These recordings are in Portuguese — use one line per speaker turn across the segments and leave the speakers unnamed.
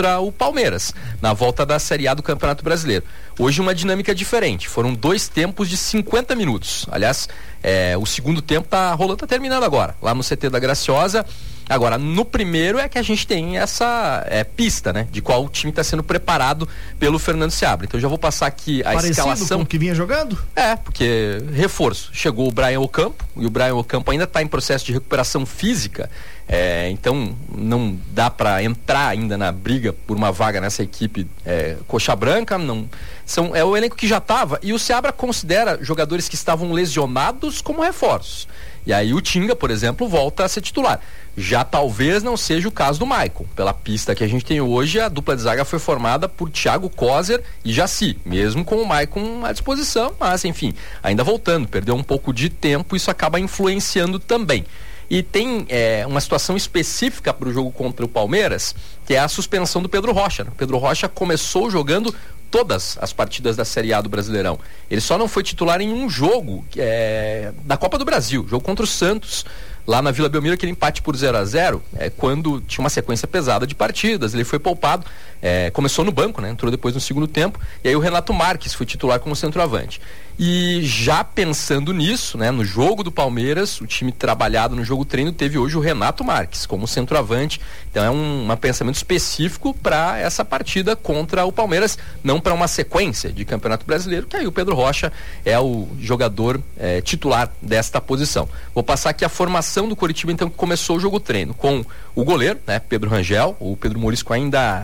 para o Palmeiras, na volta da Série A do Campeonato Brasileiro. Hoje uma dinâmica diferente, foram 2 tempos de 50 minutos. Aliás, o segundo tempo tá terminando agora, lá no CT da Graciosa. Agora, no primeiro é que a gente tem essa pista, né, de qual o time está sendo preparado pelo Fernando Seabra. Então, eu já vou passar aqui a escalação.
Com o que vinha jogando?
Porque reforço. Chegou o Brian Ocampo, e o Brian Ocampo ainda está em processo de recuperação física, então não dá para entrar ainda na briga por uma vaga nessa equipe coxa branca. É o elenco que já estava, e o Seabra considera jogadores que estavam lesionados como reforços. E aí o Tinga, por exemplo, volta a ser titular. Já talvez não seja o caso do Maicon. Pela pista que a gente tem hoje, a dupla de zaga foi formada por Thiago Coser e Jaci, mesmo com o Maicon à disposição, mas enfim, ainda voltando, perdeu um pouco de tempo, isso acaba influenciando também. E tem uma situação específica para o jogo contra o Palmeiras, que é a suspensão do Pedro Rocha. O Pedro Rocha começou jogando todas as partidas da Série A do Brasileirão. Ele só não foi titular em um jogo da Copa do Brasil, jogo contra o Santos, lá na Vila Belmiro, aquele empate por 0-0, quando tinha uma sequência pesada de partidas. Ele foi poupado, começou no banco, né? Entrou depois no segundo tempo, e aí o Renato Marques foi titular como centroavante. E já pensando nisso, né, no jogo do Palmeiras, o time trabalhado no jogo treino teve hoje o Renato Marques como centroavante. Então é um pensamento específico para essa partida contra o Palmeiras, não para uma sequência de Campeonato Brasileiro, que aí o Pedro Rocha é o jogador titular desta posição. Vou passar aqui a formação do Coritiba, então, que começou o jogo treino com o goleiro, né, Pedro Rangel. O Pedro Morisco ainda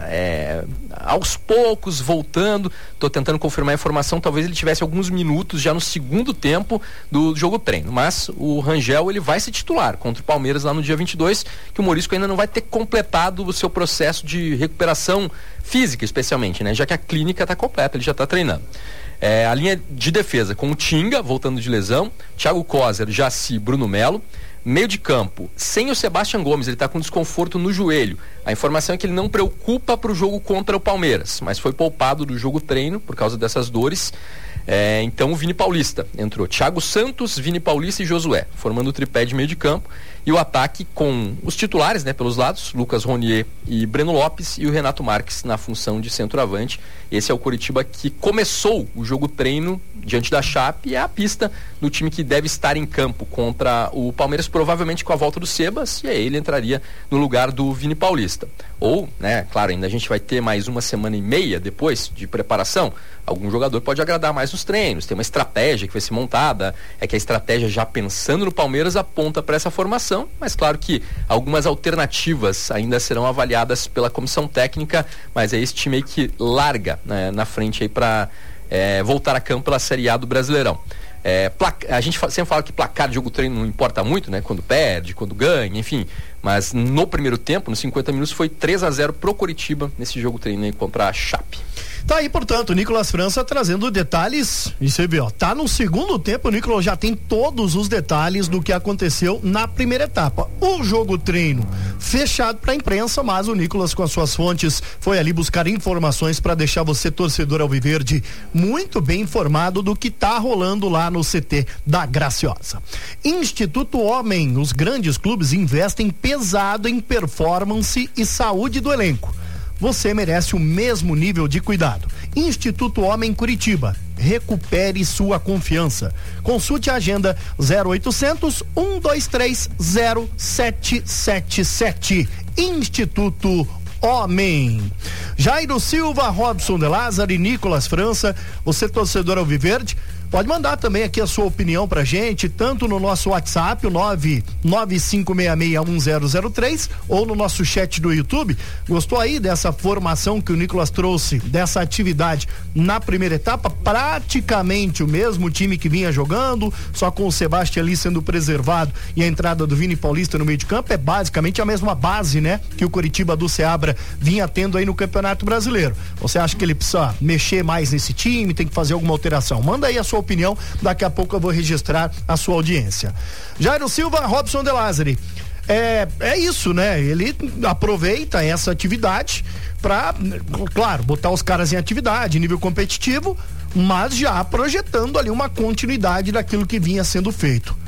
aos poucos voltando, estou tentando confirmar a informação, talvez ele tivesse alguns minutos já no segundo tempo do jogo treino, mas o Rangel ele vai ser titular contra o Palmeiras lá no dia 22, que o Morisco ainda não vai ter completado o seu processo de recuperação física, especialmente, né, já que a clínica está completa, ele já está treinando. A linha de defesa com o Tinga voltando de lesão, Thiago Coser, Jaci, Bruno Melo. Meio de campo, sem o Sebastião Gomes, ele está com desconforto no joelho. A informação é que ele não preocupa para o jogo contra o Palmeiras, mas foi poupado do jogo treino por causa dessas dores. Então o Vini Paulista entrou. Thiago Santos, Vini Paulista e Josué, formando o tripé de meio de campo. E o ataque com os titulares, né, pelos lados, Lucas Ronier e Breno Lopes, e o Renato Marques na função de centroavante. Esse é o Coritiba que começou o jogo treino diante da Chape, e é a pista do time que deve estar em campo contra o Palmeiras, provavelmente com a volta do Sebas, e aí ele entraria no lugar do Vini Paulista. Ou, né, claro, ainda a gente vai ter mais 1,5 depois de preparação. Algum jogador pode agradar mais nos treinos, tem uma estratégia que vai ser montada, que a estratégia, já pensando no Palmeiras, aponta para essa formação, mas claro que algumas alternativas ainda serão avaliadas pela comissão técnica, mas é esse time aí que larga, né, na frente aí para voltar a campo pela Série A do Brasileirão. A gente sempre fala que placar de jogo treino não importa muito, né? Quando perde, quando ganha, enfim. Mas no primeiro tempo, nos 50 minutos, foi 3-0 pro Coritiba nesse jogo treino aí contra a Chape.
Tá aí, portanto, o Nicolas França trazendo detalhes, e você vê, tá no segundo tempo, o Nicolas já tem todos os detalhes do que aconteceu na primeira etapa. O jogo treino fechado pra imprensa, mas o Nicolas, com as suas fontes, foi ali buscar informações para deixar você, torcedor alviverde, muito bem informado do que tá rolando lá no CT da Graciosa. Instituto Homem, os grandes clubes investem pesado em performance e saúde do elenco. Você merece o mesmo nível de cuidado. Instituto Homem Curitiba. Recupere sua confiança. Consulte a agenda 0800 123 0777. Instituto Homem. Jairo Silva, Robson de Lázaro e Nicolas França. Você, torcedor alviverde, pode mandar também aqui a sua opinião pra gente, tanto no nosso WhatsApp, o 995661003, ou no nosso chat do YouTube. Gostou aí dessa formação que o Nicolas trouxe, dessa atividade na primeira etapa? Praticamente o mesmo time que vinha jogando, só com o Sebastião ali sendo preservado e a entrada do Vini Paulista no meio de campo. É basicamente a mesma base, né, que o Coritiba do Seabra vinha tendo aí no Campeonato Brasileiro. Você acha que ele precisa mexer mais nesse time, tem que fazer alguma alteração? Manda aí a sua opinião, daqui a pouco eu vou registrar a sua audiência. Jairo Silva, Robson de Lázaro. É isso, né? Ele aproveita essa atividade para, claro, botar os caras em atividade, nível competitivo, mas já projetando ali uma continuidade daquilo que vinha sendo feito.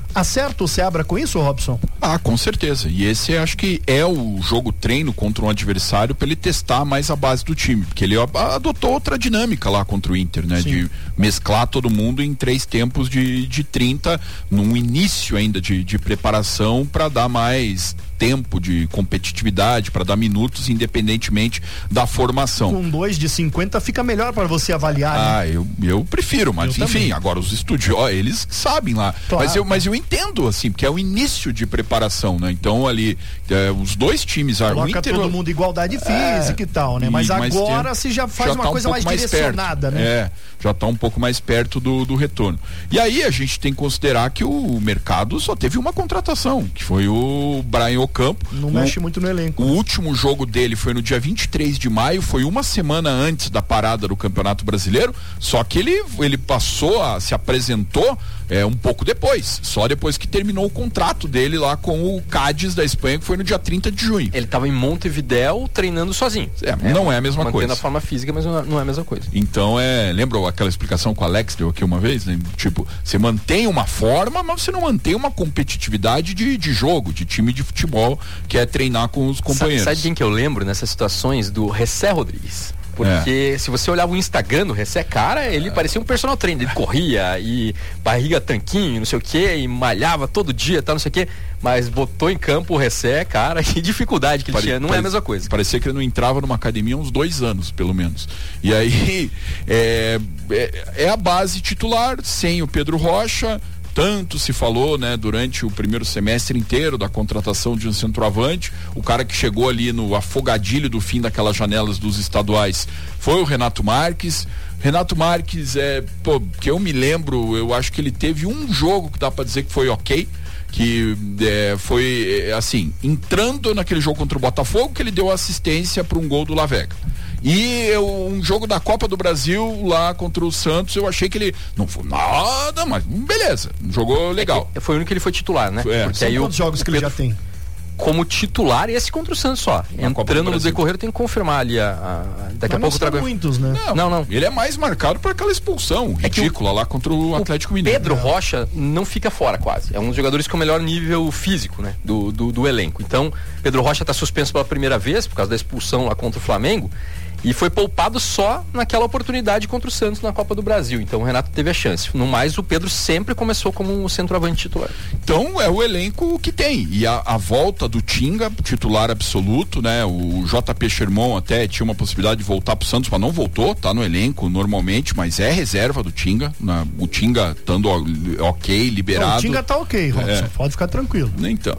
Acerta o Seabra com isso, Robson?
Com certeza. E esse acho que é o jogo treino contra um adversário para ele testar mais a base do time, porque ele adotou outra dinâmica lá contra o Inter, né? Sim. De mesclar todo mundo em 3 tempos de 30, num início ainda de preparação para dar mais tempo de competitividade, para dar minutos independentemente da formação.
Com 2 de 50 fica melhor para você avaliar, né?
Eu prefiro, mas
eu
enfim,
também.
Agora os estudiosos, eles sabem lá. Claro. Mas eu entendo, assim, porque é o início de preparação, né? Então ali, os dois times...
Coloca
o Inter,
todo mundo igualdade física e tal, né? Mas agora se já faz uma coisa mais direcionada, né?
Já está um pouco mais perto do retorno. E aí a gente tem que considerar que o mercado só teve uma contratação, que foi o Brian Ocampo.
Não mexe muito no elenco.
O último jogo dele foi no dia 23 de maio, foi uma semana antes da parada do Campeonato Brasileiro, só que ele se apresentou um pouco depois, só depois que terminou o contrato dele lá com o Cádiz da Espanha, que foi no dia 30 de junho.
Ele estava em Montevidéu treinando sozinho.
Não é a mesma coisa.
Mantendo a forma física, mas não é a mesma coisa.
Então lembra aquela explicação que o Alex deu aqui uma vez, né? Tipo, você mantém uma forma, mas você não mantém uma competitividade de jogo, de time de futebol, que é treinar com os companheiros.
Sabe quem que eu lembro nessas situações? Do Ressé Rodrigues. Porque se você olhava o Instagram do Ressé, cara, ele parecia um personal trainer. Ele corria e barriga tanquinho, não sei o que, e malhava todo dia, tal, não sei o que. Mas botou em campo o Ressé, cara, que dificuldade que ele tinha. Não é a mesma coisa.
Parecia que ele não entrava numa academia há uns 2 anos, pelo menos. E aí, é a base titular, sem o Pedro Rocha. Tanto se falou, né, durante o primeiro semestre inteiro da contratação de um centroavante. O cara que chegou ali no afogadilho do fim daquelas janelas dos estaduais foi o Renato Marques. Renato Marques, que eu me lembro, eu acho que ele teve um jogo que dá pra dizer que foi ok, que foi assim, entrando naquele jogo contra o Botafogo, que ele deu assistência para um gol do La Vega. E um jogo da Copa do Brasil lá contra o Santos, eu achei que ele não foi nada, mas beleza, jogou legal.
Foi o único que ele foi titular, né?
Porque aí quantos jogos que ele já tem?
Como titular, esse contra o Santos só. Entrando no decorrer, tem que confirmar ali daqui a pouco o Trago.
Muitos, né?
Não. Ele é mais marcado por aquela expulsão ridícula lá contra o Atlético Mineiro.
Pedro Rocha não fica fora quase. É um dos jogadores com o melhor nível físico, né? Do elenco. Então, Pedro Rocha está suspenso pela primeira vez por causa da expulsão lá contra o Flamengo. E foi poupado só naquela oportunidade contra o Santos na Copa do Brasil. Então o Renato teve a chance. No mais, o Pedro sempre começou como um centroavante titular.
Então é o elenco que tem. E a volta do Tinga, titular absoluto, né? O JP Sherman até tinha uma possibilidade de voltar pro Santos, mas não voltou, tá no elenco normalmente, mas é reserva do Tinga. O Tinga estando ok, liberado.
O Tinga tá ok, Robson. Pode ficar tranquilo.
Então.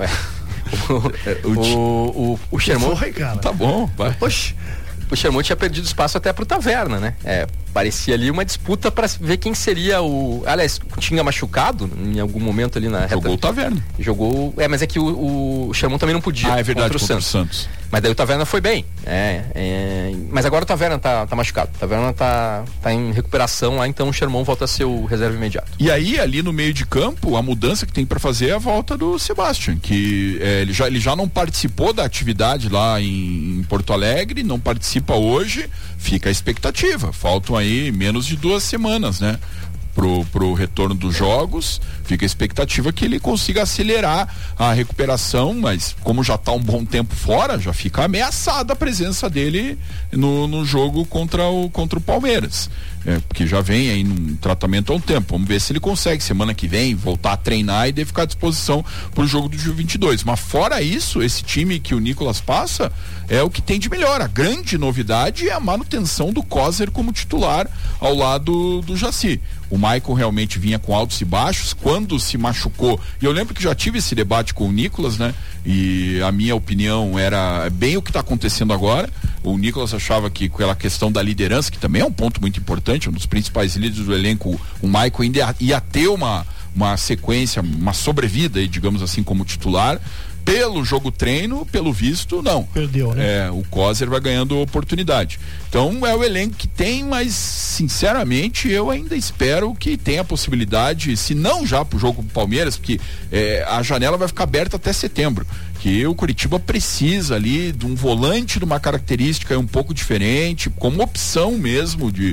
O Sherman.
Foi, cara.
Tá bom, vai.
Oxe.
O Sherman tinha perdido espaço até pro Taverna, né? Parecia ali uma disputa para ver quem seria o... Aliás, tinha machucado em algum momento ali na reta.
Jogou o Taverna.
Jogou... mas é que o Sherman também não podia.
É verdade, contra o Santos.
Mas daí o Taverna foi bem. Mas agora o Taverna tá machucado. O Taverna tá em recuperação lá, então o Sherman volta a ser o reserva imediato.
E aí, ali no meio de campo, a mudança que tem para fazer é a volta do Sebastian, que ele já não participou da atividade lá em Porto Alegre, não participa hoje, fica a expectativa. Faltam aí menos de 2 semanas, né? Pro retorno dos jogos, fica a expectativa que ele consiga acelerar a recuperação, mas como já está um bom tempo fora, já fica ameaçada a presença dele no jogo contra o Palmeiras, porque já vem aí num tratamento há um tempo. Vamos ver se ele consegue semana que vem voltar a treinar e daí ficar à disposição para o jogo do dia 22, mas fora isso, esse time que o Nicolas passa é o que tem de melhor. A grande novidade é a manutenção do Kozer como titular ao lado do Jaci. O Maicon realmente vinha com altos e baixos, quando se machucou, e eu lembro que já tive esse debate com o Nicolas, né? E a minha opinião era bem o que está acontecendo agora. O Nicolas achava que com aquela questão da liderança, que também é um ponto muito importante, um dos principais líderes do elenco, o Maicon ainda ia ter uma sequência, uma sobrevida, digamos assim, como titular. Pelo jogo treino, pelo visto, não.
Perdeu, né?
O Kozer vai ganhando oportunidade. Então é o elenco que tem, mas sinceramente eu ainda espero que tenha a possibilidade, se não já pro jogo do Palmeiras, porque a janela vai ficar aberta até setembro. porque o Curitiba precisa ali de um volante de uma característica um pouco diferente, como opção mesmo de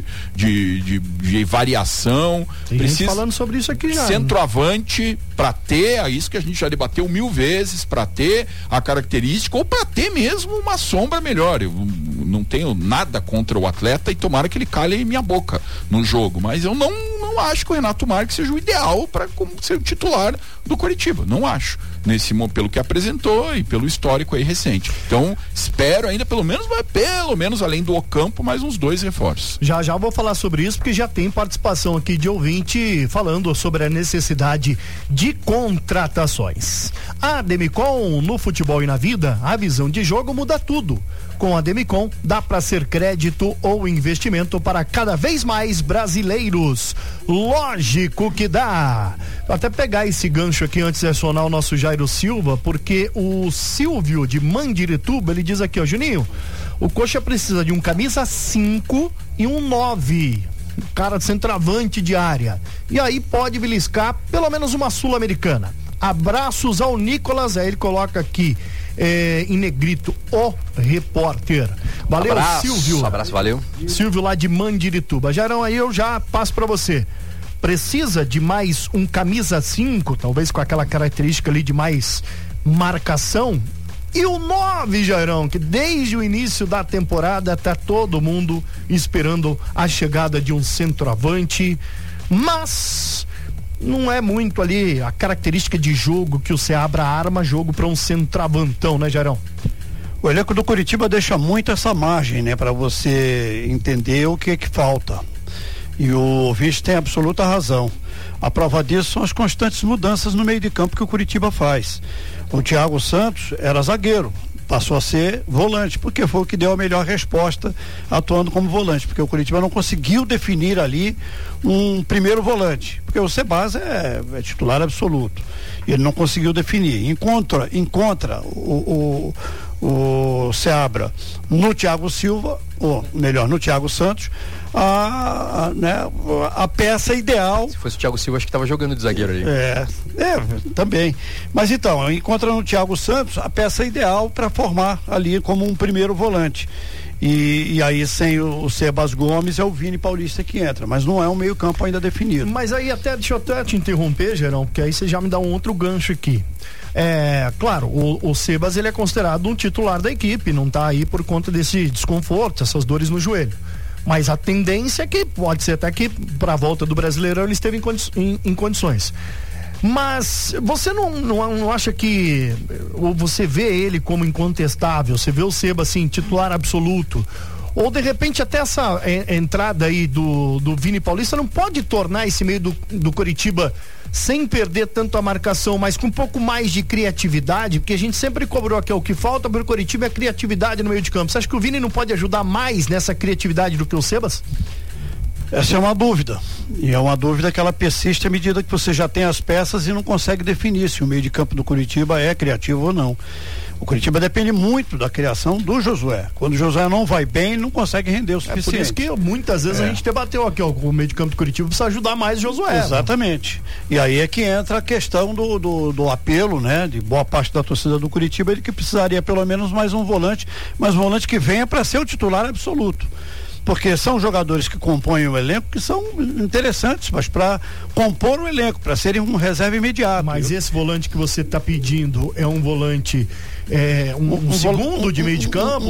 variação.
Tem gente falando sobre isso aqui já.
Centroavante para ter, é isso que a gente já debateu 1000 vezes, para ter a característica ou para ter mesmo uma sombra melhor. Eu não tenho nada contra o atleta e tomara que ele cale minha boca no jogo, mas eu não acho que o Renato Marques seja o ideal para ser o titular do Curitiba, não acho, pelo que apresentou e pelo histórico aí recente. Então, espero ainda pelo menos além do Ocampo, mais uns 2 reforços.
Já vou falar sobre isso, porque já tem participação aqui de ouvinte falando sobre a necessidade de contratações. A Demicon, no futebol e na vida, a visão de jogo muda tudo. Com a Demicon, dá para ser crédito ou investimento para cada vez mais brasileiros. Lógico que dá. Vou até pegar esse gancho aqui antes de acionar o nosso Jairo Silva, porque o Silvio de Mandirituba, ele diz aqui, ó, Juninho, o Coxa precisa de um camisa 5 e um 9. Cara centroavante de área. E aí pode beliscar pelo menos uma Sul-Americana. Abraços ao Nicolas, aí ele coloca aqui em negrito, o repórter. Valeu, Silvio.
Abraço, valeu.
Silvio lá de Mandirituba. Jairão, aí eu já passo pra você. Precisa de mais um camisa 5, talvez com aquela característica ali de mais marcação. E o 9, Jairão, que desde o início da temporada tá todo mundo esperando a chegada de um centroavante, mas não é muito ali a característica de jogo que o Seabra arma jogo para um centroavantão, né, Jairão?
O elenco do Curitiba deixa muito essa margem, né, para você entender o que falta. E o ouvinte tem absoluta razão. A prova disso são as constantes mudanças no meio de campo que o Curitiba faz. O Thiago Santos era zagueiro, passou a ser volante, porque foi o que deu a melhor resposta atuando como volante, porque o Curitiba não conseguiu definir ali um primeiro volante, porque o Sebas é titular absoluto, ele não conseguiu definir. Encontra o Seabra no Thiago Silva, ou melhor, no Thiago Santos, a peça ideal.
Se fosse o Thiago Silva, acho que estava jogando de zagueiro ali.
Também. Mas então, encontra no Thiago Santos a peça ideal para formar ali como um primeiro volante. E aí sem o Sebas Gomes é o Vini Paulista que entra, mas não é um meio campo ainda definido.
Mas aí deixa eu até te interromper, Gerão, porque aí você já me dá um outro gancho aqui. Claro, o Sebas ele é considerado um titular da equipe, não tá aí por conta desse desconforto, essas dores no joelho. Mas a tendência é que pode ser até que para a volta do Brasileirão ele esteve em condições. Mas você não acha que, ou você vê ele como incontestável, você vê o Seba assim, titular absoluto, ou de repente até essa entrada aí do Vini Paulista não pode tornar esse meio do Curitiba sem perder tanto a marcação, mas com um pouco mais de criatividade, porque a gente sempre cobrou aqui, o que falta para o Curitiba é criatividade no meio de campo. Você acha que o Vini não pode ajudar mais nessa criatividade do que o Sebas?
Essa é uma dúvida, e é uma dúvida que ela persiste à medida que você já tem as peças e não consegue definir se o meio de campo do Curitiba é criativo ou não. O Curitiba depende muito da criação do Josué. Quando o Josué não vai bem, ele não consegue render o suficiente.
Por isso que muitas vezes a gente debateu aqui, o meio de campo do Curitiba precisa ajudar mais o Josué.
Exatamente. E aí é que entra a questão do apelo, né, de boa parte da torcida do Curitiba, de que precisaria pelo menos mais um volante, mas um volante que venha para ser o titular absoluto. Porque são jogadores que compõem o elenco que são interessantes, mas para compor o elenco, para serem um reserva imediato.
Mas esse volante que você está pedindo é um volante, um segundo de meio de campo,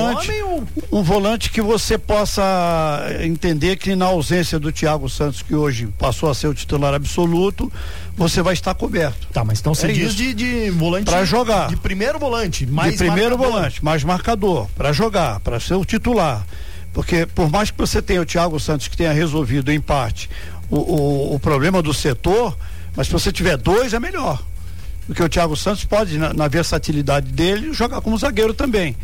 um volante que você possa entender que na ausência do Thiago Santos, que hoje passou a ser o titular absoluto, você vai estar coberto.
Tá, mas então você diz de volante
para jogar,
de primeiro volante, mais
volante, mais marcador, para jogar, para ser o titular. Porque por mais que você tenha o Thiago Santos que tenha resolvido em parte o problema do setor, mas se você tiver dois é melhor. Porque o Thiago Santos pode, na versatilidade dele, jogar como zagueiro também.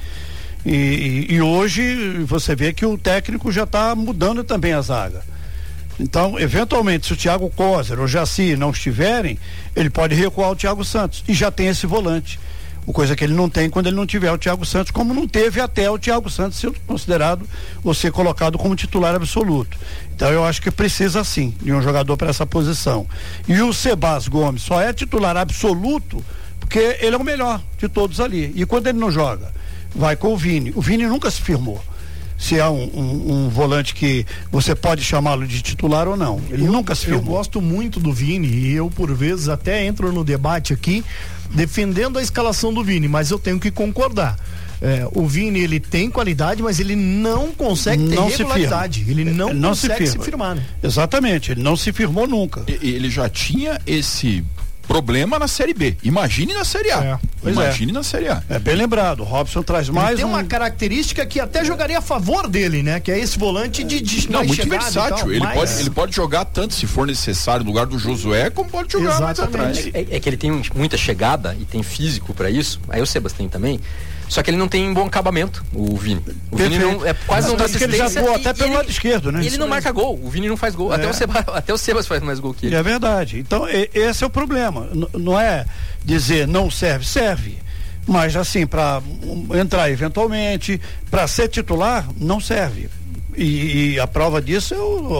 E hoje você vê que o técnico já está mudando também a zaga. Então, eventualmente, se o Thiago Coser ou o Jaci não estiverem, ele pode recuar o Thiago Santos. E já tem esse volante. Coisa que ele não tem quando ele não tiver o Thiago Santos, como não teve até o Thiago Santos ser considerado ou ser colocado como titular absoluto. Então eu acho que precisa sim de um jogador para essa posição. E o Sebas Gomes só é titular absoluto porque ele é o melhor de todos ali. E quando ele não joga, vai com o Vini. O Vini nunca se firmou se é um volante que você pode chamá-lo de titular ou não. Ele nunca se firmou.
Eu gosto muito do Vini e eu, por vezes, até entro no debate aqui defendendo a escalação do Vini, mas eu tenho que concordar. O Vini, ele tem qualidade, mas ele não consegue ter regularidade. Ele não consegue se firmar, né?
Exatamente, ele não se firmou nunca.
Ele já tinha esse problema na Série B. Imagine na Série A. Imagine na Série A.
É bem lembrado. O Robson traz mais.
Tem uma característica que até jogaria a favor dele, né? Que é esse volante de
não, muito versátil. Ele pode jogar tanto, se for necessário, no lugar do Josué, como pode jogar mais atrás.
É que ele tem muita chegada e tem físico pra isso. Aí o Sebas tem também. Só que ele não tem bom acabamento, o Vini. O Vini quase não dá assistência.
Ele já atuou até pelo lado esquerdo, né?
Ele não marca gol, o Vini não faz gol. Até o Sebas faz mais gol que ele.
É verdade. Então, esse é o problema. Não é dizer não serve, serve. Mas assim, para entrar eventualmente, para ser titular, não serve. E a prova disso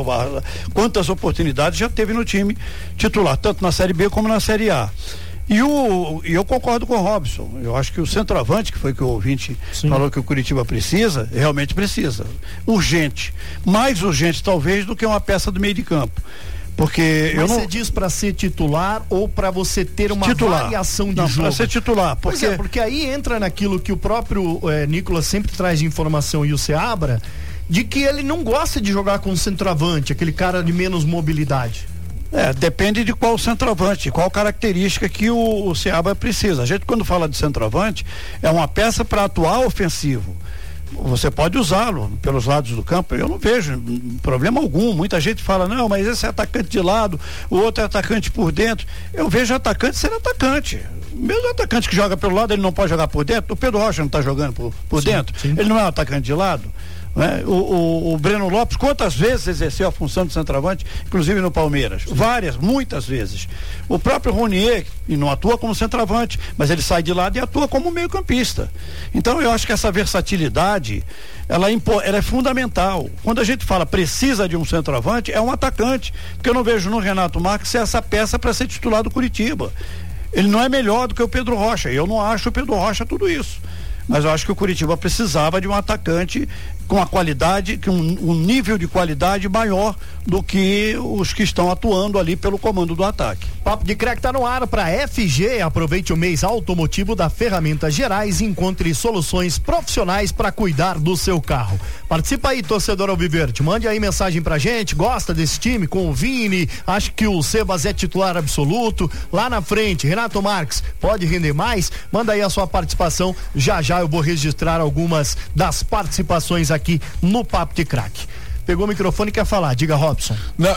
quantas oportunidades já teve no time titular, tanto na Série B como na Série A. E eu concordo com o Robson. Eu acho que o centroavante, que foi que o ouvinte falou que o Curitiba precisa, realmente precisa. Urgente. Mais urgente, talvez, do que uma peça do meio de campo. Porque
mas você diz para ser titular ou para você ter uma variação de jogo?
Para ser titular.
Porque aí entra naquilo que o próprio Nicolas sempre traz de informação e o Seabra, de que ele não gosta de jogar com centroavante, aquele cara de menos mobilidade.
Depende de qual centroavante, qual característica que o Seabra precisa. A gente, quando fala de centroavante, é uma peça para atuar ofensivo. Você pode usá-lo pelos lados do campo, eu não vejo problema algum. Muita gente fala, não, mas esse é atacante de lado, o outro é atacante por dentro. Eu vejo atacante ser atacante. Mesmo atacante que joga pelo lado, ele não pode jogar por dentro. O Pedro Rocha não está jogando por dentro. Sim. Ele não é um atacante de lado. Né? O Breno Lopes, quantas vezes exerceu a função de centroavante, inclusive no Palmeiras? Sim. Muitas vezes. O próprio Ronier, e não atua como centroavante, mas ele sai de lado e atua como meio-campista. Então eu acho que essa versatilidade, ela é fundamental. Quando a gente fala precisa de um centroavante, é um atacante, porque eu não vejo no Renato Marques essa peça para ser titular do Curitiba. Ele não é melhor do que o Pedro Rocha. Eu não acho o Pedro Rocha tudo isso. Mas eu acho que o Curitiba precisava de um atacante com a qualidade, com um nível de qualidade maior do que os que estão atuando ali pelo comando do ataque.
Papo de Crack tá no ar para FG. Aproveite o mês automotivo da Ferramentas Gerais e encontre soluções profissionais para cuidar do seu carro. Participa aí, torcedor alviverde. Mande aí mensagem pra gente. Gosta desse time com o Vini? Acha que o Sebas é titular absoluto? Lá na frente, Renato Marques pode render mais? Manda aí a sua participação. Já eu vou registrar algumas das participações aqui no Papo de Crack. Pegou o microfone e quer falar, diga, Robson.
Não,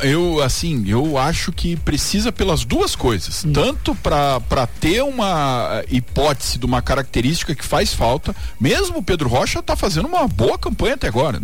eu acho que precisa pelas duas coisas, tanto para ter uma hipótese de uma característica que faz falta, mesmo o Pedro Rocha tá fazendo uma boa campanha até agora.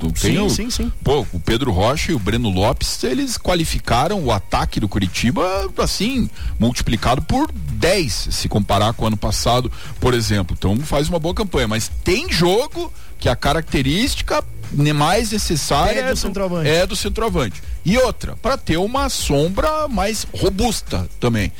Sim.
Pô, o Pedro Rocha e o Breno Lopes, eles qualificaram o ataque do Curitiba, assim, multiplicado por 10, se comparar com o ano passado, por exemplo. Então faz uma boa campanha, mas tem jogo que a característica mais necessária é do centroavante. E outra, para ter uma sombra mais robusta também.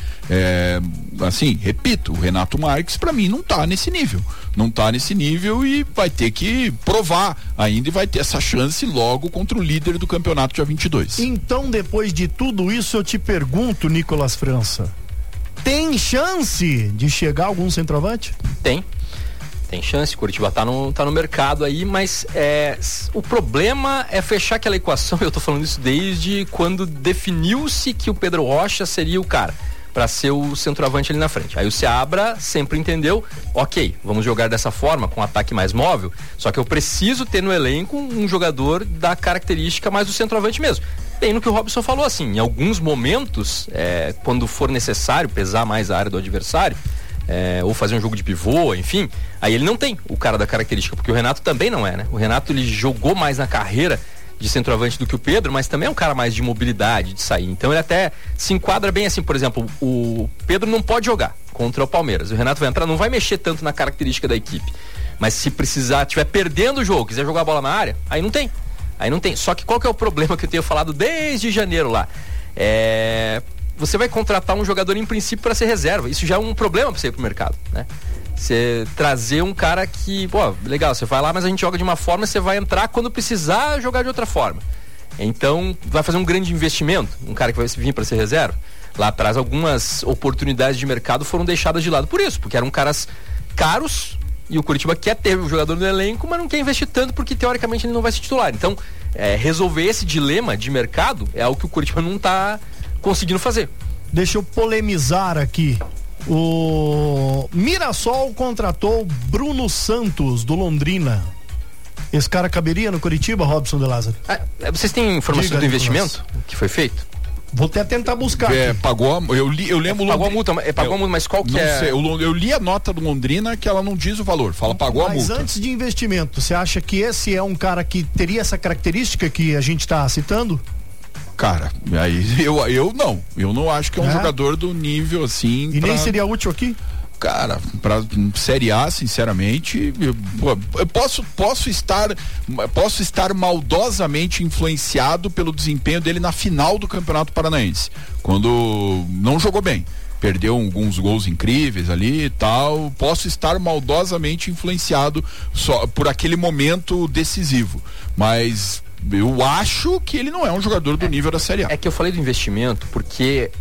Assim, repito, o Renato Marques para mim não tá nesse nível. Não tá nesse nível e vai ter que provar ainda e vai ter essa chance logo contra o líder do campeonato dia 22.
Então, depois de tudo isso, eu te pergunto, Nicolas França, tem chance de chegar algum centroavante?
Tem chance, o Curitiba tá no mercado aí, mas o problema é fechar aquela equação. Eu tô falando isso desde quando definiu-se que o Pedro Rocha seria o cara para ser o centroavante ali na frente. Aí o Seabra sempre entendeu, ok, vamos jogar dessa forma, com um ataque mais móvel, só que eu preciso ter no elenco um jogador da característica mais do centroavante mesmo. Bem, no que o Robson falou, assim, em alguns momentos, quando for necessário pesar mais a área do adversário, ou fazer um jogo de pivô, enfim, aí ele não tem o cara da característica, porque o Renato também não é, né? O Renato, ele jogou mais na carreira de centroavante do que o Pedro, mas também é um cara mais de mobilidade, de sair, então ele até se enquadra bem assim. Por exemplo, o Pedro não pode jogar contra o Palmeiras, o Renato vai entrar, não vai mexer tanto na característica da equipe, mas se precisar, estiver perdendo o jogo, quiser jogar a bola na área, aí não tem, só que qual que é o problema que eu tenho falado desde janeiro lá? você vai contratar um jogador em princípio para ser reserva. Isso já é um problema para você ir pro mercado, né? Você trazer um cara que, pô, legal, você vai lá, mas a gente joga de uma forma, você vai entrar quando precisar jogar de outra forma. Então, vai fazer um grande investimento, um cara que vai vir para ser reserva. Lá atrás, algumas oportunidades de mercado foram deixadas de lado por isso, porque eram caras caros e o Curitiba quer ter o jogador no elenco, mas não quer investir tanto porque teoricamente ele não vai ser titular. Então, resolver esse dilema de mercado é algo que o Curitiba não está conseguindo fazer.
Deixa eu polemizar aqui. O Mirassol contratou Bruno Santos do Londrina. Esse cara caberia no Curitiba, Robson de Lázaro?
Vocês têm informação do investimento que foi feito?
Vou até tentar buscar.
Pagou, eu lembro.
Pagou a multa, mas qual que é?
Sei, eu li a nota do Londrina que ela não diz o valor, fala pagou a multa.
Mas antes de investimento, você acha que esse é um cara que teria essa característica que a gente está citando?
Cara, aí eu não acho que é um jogador do nível assim.
E nem seria útil aqui?
Cara, pra Série A, sinceramente, eu posso estar maldosamente influenciado pelo desempenho dele na final do Campeonato Paranaense, quando não jogou bem, perdeu alguns gols incríveis ali e tal. Posso estar maldosamente influenciado só por aquele momento decisivo, mas eu acho que ele não é um jogador do nível da Série A.
É que eu falei do investimento porque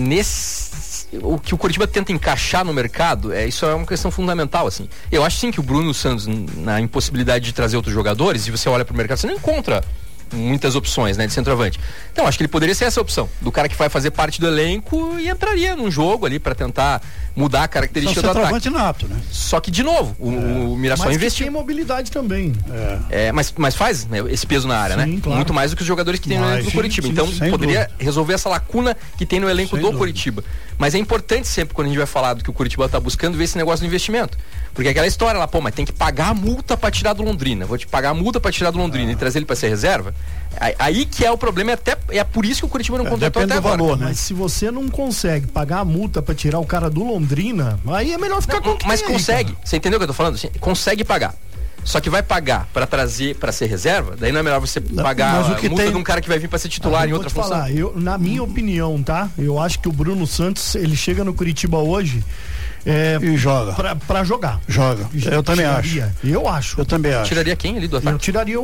o que o Curitiba tenta encaixar no mercado, isso é uma questão fundamental, assim. Eu acho sim que o Bruno Santos, na impossibilidade de trazer outros jogadores, e você olha pro mercado, você não encontra muitas opções, né, de centroavante. Então, acho que ele poderia ser essa opção, do cara que vai fazer parte do elenco e entraria num jogo ali para tentar mudar a característica do ataque.
Centroavante nato, né?
Só que, de novo, o Mirassol investiu.
Mas tem mobilidade também.
Mas faz, né, esse peso na área,
sim,
né?
Claro.
Muito mais do que os jogadores que tem no elenco do Curitiba.
Sim,
então, poderia
dúvida.
resolver essa lacuna que tem no elenco do Curitiba. Mas é importante sempre, quando a gente vai falar do que o Curitiba está buscando, ver esse negócio do investimento. Porque aquela história lá, mas tem que pagar a multa para tirar do Londrina. Vou te pagar a multa para tirar do Londrina e trazer ele para ser reserva. Aí que é o problema, é por isso que o Curitiba não contratou até agora.
Valor, né? Mas se você não consegue pagar a multa pra tirar o cara do Londrina, aí é melhor ficar com o que
Mas
tem
consegue,
aí,
você entendeu o que eu tô falando? Consegue pagar. Só que vai pagar pra trazer, pra ser reserva, daí não é melhor você pagar a multa de um cara que vai vir pra ser titular em outra função?
Na minha opinião, tá? Eu acho que o Bruno Santos, ele chega no Curitiba hoje
e joga.
Pra jogar.
Joga. Eu também acho.
Eu acho.
Eu também acho.
Tiraria quem ali do ataque?
Eu tiraria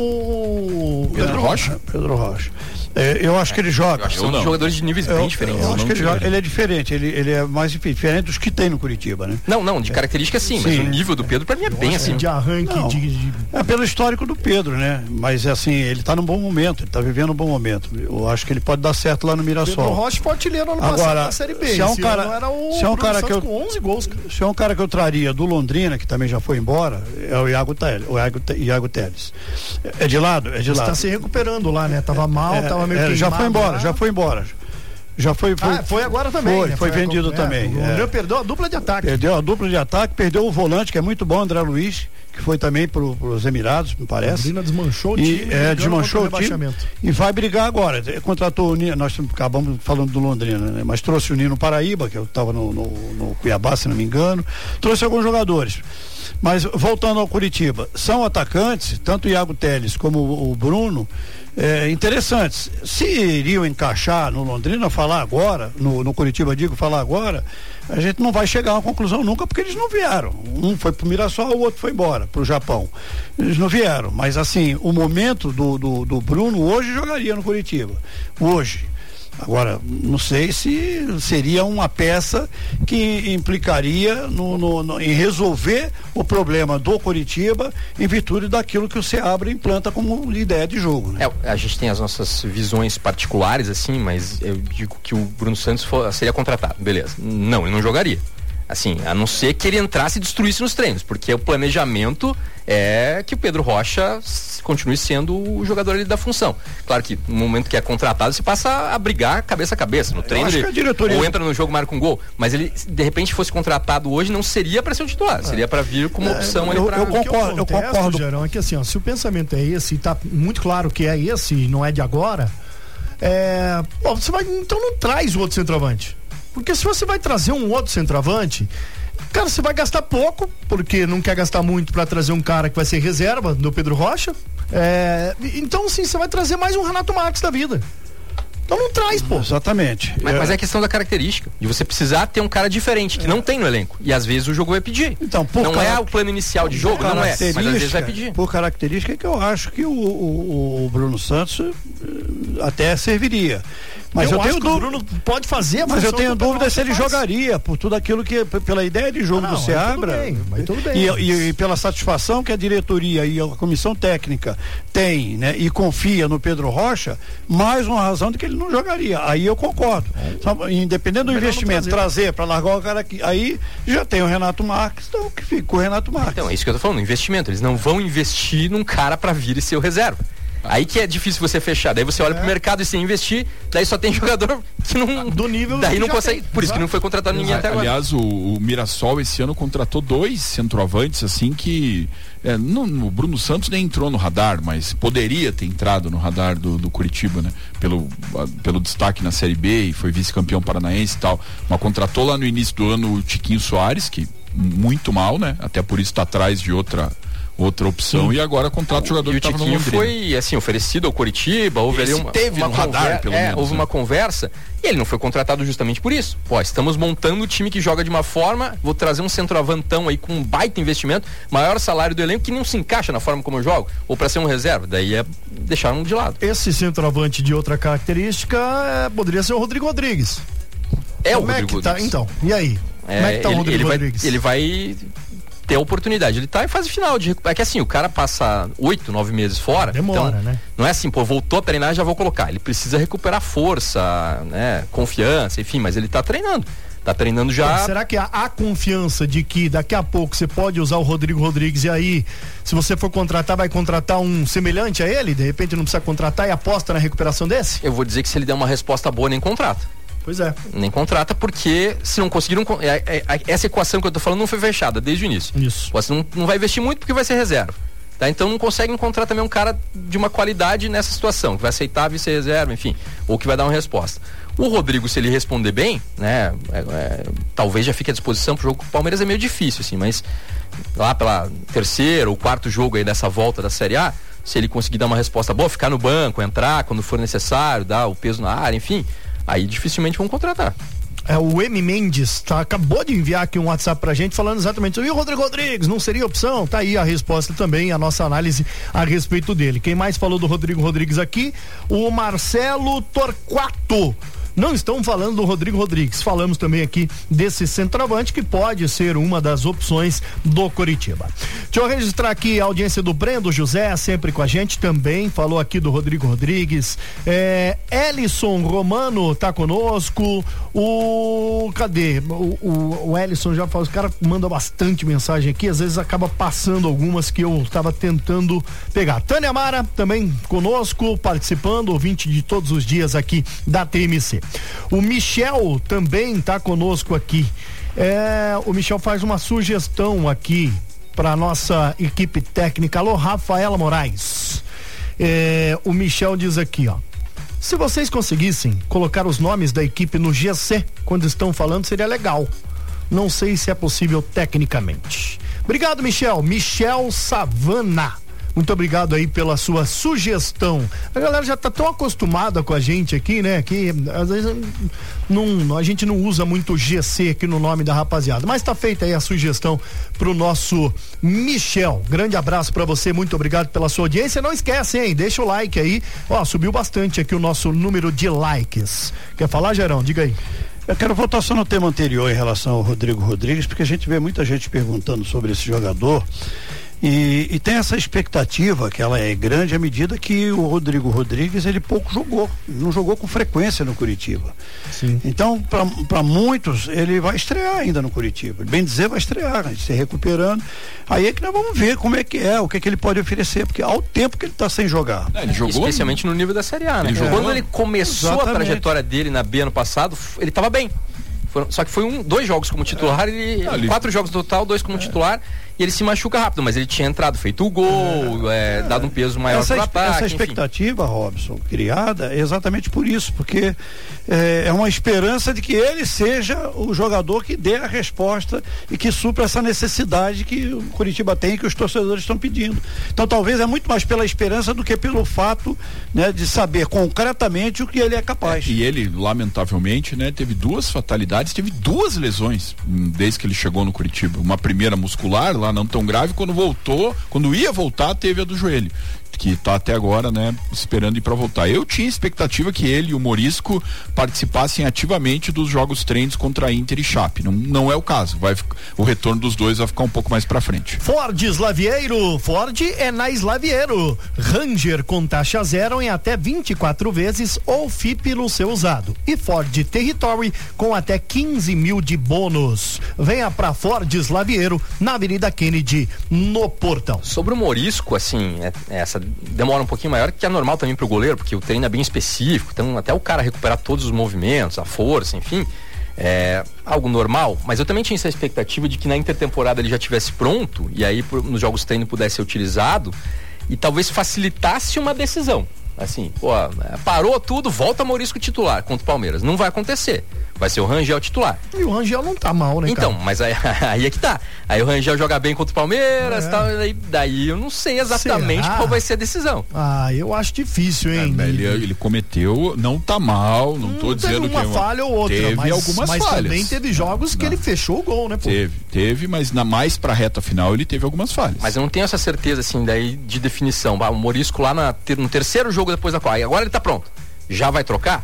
o
Pedro Rocha?
Pedro Rocha. Eu acho que ele joga.
São jogadores de níveis bem diferentes.
Eu acho que ele joga. Ele é diferente. Ele é mais diferente dos que tem no Curitiba, né?
Não, de características sim, mas o nível do Pedro pra mim é bem assim.
De arranque,
É pelo histórico do Pedro, né? Mas assim, ele tá num bom momento, ele tá vivendo um bom momento. Eu acho que ele pode dar certo lá no Mirassol.
Pedro Rocha foi artilheiro ano passado na Série B.
Se é um cara que
com 11 gols.
Se é um cara que eu traria do Londrina, que também já foi embora, é o Iago Teles. É de lado? É de lado.
Está se recuperando lá, né? Tava mal, tava meio queimado.
Já foi embora. Foi
agora também.
Foi vendido também.
O Londrina perdeu a dupla de ataque.
Perdeu o volante, que é muito bom, André Luiz, que foi também pros Emirados, me parece.
O Londrina desmanchou o time.
Desmanchou o time e vai brigar agora. Contratou o Nino, nós acabamos falando do Londrina, né? Mas trouxe o Nino Paraíba, que eu estava no Cuiabá, se não me engano. Trouxe alguns jogadores. Mas voltando ao Curitiba, são atacantes, tanto o Iago Teles como o Bruno, interessantes. Se iriam encaixar no Londrina, falar agora, no Curitiba, falar agora, a gente não vai chegar a uma conclusão nunca, porque eles não vieram. Um foi pro Mirassol, o outro foi embora, pro Japão. Eles não vieram, mas assim, o momento do Bruno hoje jogaria no Curitiba. Hoje. Agora, não sei se seria uma peça que implicaria em resolver o problema do Curitiba em virtude daquilo que o Seabra implanta como ideia de jogo, né?
A gente tem as nossas visões particulares, assim, mas eu digo que o Bruno Santos seria contratado, beleza. Não, ele não jogaria. Assim, a não ser que ele entrasse e destruísse nos treinos, porque o planejamento é que o Pedro Rocha continue sendo o jogador ali da função. Claro que no momento que é contratado, se passa a brigar cabeça a cabeça. No treino, ou entra no jogo, marca um gol. Mas ele, de repente, fosse contratado hoje, não seria para ser o titular, seria para vir como opção ali para...
Eu concordo, Gerão, é que assim, se o pensamento é esse, e tá muito claro que é esse, e não é de agora, você vai, então não traz o outro centroavante. Porque se você vai trazer um outro centroavante, cara, você vai gastar pouco, porque não quer gastar muito para trazer um cara que vai ser reserva do Pedro Rocha. Então, sim, você vai trazer mais um Renato Marques da vida. Então não traz, pô.
Exatamente.
Mas é questão da característica, de você precisar ter um cara diferente, que não tem no elenco. E às vezes o jogo vai pedir.
Então,
não é o plano inicial de jogo, não é. Mas às vezes vai pedir.
Por característica que eu acho que o Bruno Santos até serviria. Mas eu tenho dúvida.
O Bruno pode fazer,
mas eu tenho dúvida se ele jogaria, por tudo aquilo que, pela ideia de jogo do Seabra.
Tudo bem.
E pela satisfação que a diretoria e a comissão técnica tem, né? E confia no Pedro Rocha, mais uma razão de que ele não jogaria. Aí eu concordo. Independente do investimento, trazer para largar o cara aqui. Aí já tem o Renato Marques, então que fica com o Renato Marques.
Então, é isso que eu tô falando, investimento. Eles não vão investir num cara para vir e ser o reserva. Aí que é difícil você fechar, daí você olha pro mercado e sem investir, daí só tem jogador que não
do nível,
daí não consegue, por isso que não foi contratado ninguém até agora.
Aliás, o Mirassol esse ano contratou 2 centroavantes assim que o Bruno Santos nem entrou no radar, mas poderia ter entrado no radar do Curitiba, né? Pelo destaque na Série B e foi vice-campeão paranaense e tal, mas contratou lá no início do ano o Tiquinho Soares, que muito mal, né? Até por isso tá atrás de outra opção. E agora contrata o jogador que estava no Londrina.
Foi assim oferecido ao Curitiba, houve ali uma
radar, pelo menos,
houve uma conversa e ele não foi contratado justamente por isso. Estamos montando o time que joga de uma forma, vou trazer um centroavantão aí com um baita investimento, maior salário do elenco que não se encaixa na forma como eu jogo, ou para ser um reserva, daí deixar um de lado.
Esse centroavante de outra característica poderia ser o Rodrigo Rodrigues.
O Rodrigo
Rodrigues. Então, e aí? Como é que tá o Rodrigo Rodrigues?
Ele vai ter a oportunidade, ele tá em fase final de recuperação. É que assim, o cara passa 8, 9 meses fora.
Demora,
então,
né?
Não é assim, voltou a treinar, já vou colocar. Ele precisa recuperar força, né? Confiança, enfim, mas ele tá treinando. Tá treinando já.
Será que há confiança de que daqui a pouco você pode usar o Rodrigo Rodrigues e aí, se você for contratar, vai contratar um semelhante a ele? De repente não precisa contratar e aposta na recuperação desse?
Eu vou dizer que se ele der uma resposta boa, nem contrata.
Pois é.
Nem contrata, porque se não conseguiram. Essa equação que eu tô falando não foi fechada desde o início.
Isso.
Você não vai investir muito porque vai ser reserva. Tá? Então não consegue encontrar também um cara de uma qualidade nessa situação, que vai aceitar vir ser reserva, enfim, ou que vai dar uma resposta. O Rodrigo, se ele responder bem, né, talvez já fique à disposição pro jogo com o Palmeiras, é meio difícil, assim, mas lá pela terceiro ou quarto jogo aí dessa volta da Série A, se ele conseguir dar uma resposta boa, ficar no banco, entrar quando for necessário, dar o peso na área, enfim, aí dificilmente vão contratar.
O M. Mendes acabou de enviar aqui um WhatsApp pra gente falando exatamente isso. E o Rodrigo Rodrigues, não seria opção? Tá aí a resposta também, a nossa análise a respeito dele. Quem mais falou do Rodrigo Rodrigues aqui? O Marcelo Torquato. Não estão falando do Rodrigo Rodrigues, falamos também aqui desse centroavante que pode ser uma das opções do Coritiba. Deixa eu registrar aqui a audiência do Brendo José, sempre com a gente, também falou aqui do Rodrigo Rodrigues. Ellison Romano tá conosco. Cadê? O Ellison já falou, os caras mandam bastante mensagem aqui, às vezes acaba passando algumas que eu estava tentando pegar. Tânia Mara também conosco, participando, ouvinte de todos os dias aqui da TMC. O Michel também está conosco aqui. O Michel faz uma sugestão aqui para nossa equipe técnica. Alô, Rafaela Moraes. O Michel diz aqui, ó: se vocês conseguissem colocar os nomes da equipe no GC quando estão falando, seria legal. Não sei se é possível tecnicamente. Obrigado, Michel. Michel Savana. Muito obrigado aí pela sua sugestão. A galera já tá tão acostumada com a gente aqui, né? Que às vezes a gente não usa muito GC aqui no nome da rapaziada. Mas tá feita aí a sugestão pro nosso Michel. Grande abraço pra você, muito obrigado pela sua audiência. Não esquece, hein? Deixa o like aí. Subiu bastante aqui o nosso número de likes. Quer falar, Gerão? Diga aí.
Eu quero voltar só no tema anterior em relação ao Rodrigo Rodrigues, porque a gente vê muita gente perguntando sobre esse jogador. E tem essa expectativa que ela é grande à medida que o Rodrigo Rodrigues ele pouco jogou, não jogou com frequência no Curitiba.
Sim.
Então para muitos ele vai estrear ainda no Curitiba, bem dizer vai estrear, né? Se recuperando, aí é que nós vamos ver como é que o que ele pode oferecer, porque há o tempo que ele está sem jogar.
Ele jogou especialmente no nível da Série A, né? Quando ele começou a trajetória dele na B ano passado, ele estava bem. Só que foi 2 jogos como titular, 4 jogos no total, 2 como titular, e ele se machuca rápido, mas ele tinha entrado, feito o gol, dado um peso maior para o ataque.
Essa expectativa, Robson, criada é exatamente por isso, porque é uma esperança de que ele seja o jogador que dê a resposta e que supra essa necessidade que o Curitiba tem e que os torcedores estão pedindo. Então talvez é muito mais pela esperança do que pelo fato, né, de saber concretamente o que ele é capaz.
E ele, lamentavelmente, né, teve 2 fatalidades, teve 2 lesões desde que ele chegou no Curitiba. Uma primeira muscular, lá não tão grave, quando ia voltar, teve a do joelho, que tá até agora, né, esperando ir para voltar. Eu tinha expectativa que ele e o Morisco participassem ativamente dos jogos treinos contra a Inter e Chape. Não é o caso. O retorno dos dois vai ficar um pouco mais para frente.
Ford Slaviero. Ford é na Slaviero. Ranger com taxa zero em até 24 vezes ou FIP no seu usado. E Ford Territory com até 15 mil de bônus. Venha pra Ford Slaviero na Avenida Kennedy, no Portão.
Sobre o Morisco, assim, essa demora um pouquinho maior, que é normal também pro goleiro, porque o treino é bem específico, então até o cara recuperar todos os movimentos, a força, enfim, é algo normal, mas eu também tinha essa expectativa de que na intertemporada ele já estivesse pronto, e aí nos jogos treino pudesse ser utilizado, e talvez facilitasse uma decisão, assim, parou tudo, volta Morisco titular contra o Palmeiras, não vai acontecer. Vai ser o Rangel titular.
E o Rangel não tá mal, né,
então,
cara?
Mas aí é que tá. Aí o Rangel joga bem contra o Palmeiras, tal, daí eu não sei exatamente qual vai ser a decisão.
Eu acho difícil, hein?
Ele cometeu, não tá mal, não tô dizendo que...
Teve uma falha ou outra,
teve algumas
mas
falhas.
Também teve jogos que ele fechou o gol, né, pô?
Teve, mas mais pra reta final ele teve algumas falhas.
Mas eu não tenho essa certeza, assim, daí de definição. O Morisco lá no terceiro jogo depois da qual, agora ele tá pronto. Já vai trocar?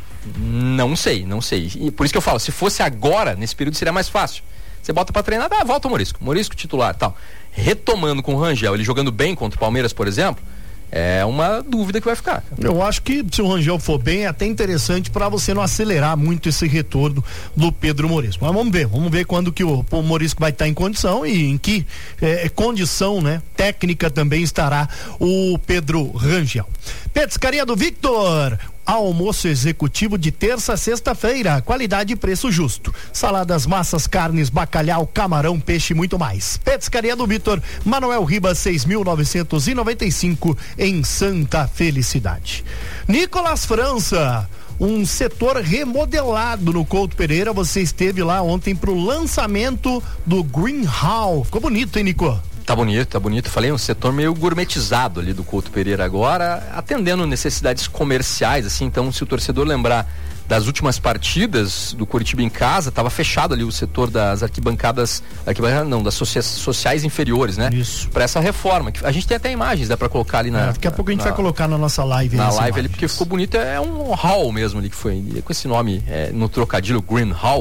Não sei. E por isso que eu falo, se fosse agora, nesse período seria mais fácil. Você bota pra treinar, volta o Morisco titular, tal. Retomando com o Rangel, ele jogando bem contra o Palmeiras, por exemplo, é uma dúvida que vai ficar.
Eu acho que se o Rangel for bem, é até interessante para você não acelerar muito esse retorno do Pedro Morisco. Mas vamos ver quando que o Morisco vai estar em condição e em que condição, né, técnica também estará o Pedro Rangel. Petiscaria do Victor. Almoço executivo de terça a sexta-feira, qualidade e preço justo. Saladas, massas, carnes, bacalhau, camarão, peixe e muito mais. Petiscaria do Vitor, Manuel Ribas 6.995 em Santa Felicidade. Nicolas França, um setor remodelado no Couto Pereira. Você esteve lá ontem pro lançamento do Green Hall. Ficou bonito, hein, Nico?
Tá bonito. Falei, um setor meio gourmetizado ali do Couto Pereira agora, atendendo necessidades comerciais, assim. Então, se o torcedor lembrar das últimas partidas do Curitiba em casa, estava fechado ali o setor das das sociais inferiores, né?
Isso.
Para essa reforma, que a gente tem até imagens, dá para colocar ali na...
Daqui a pouco a gente vai colocar na nossa live.
Na live ali, porque ficou bonito, é um hall mesmo ali que foi, com esse nome, no trocadilho, Green Hall,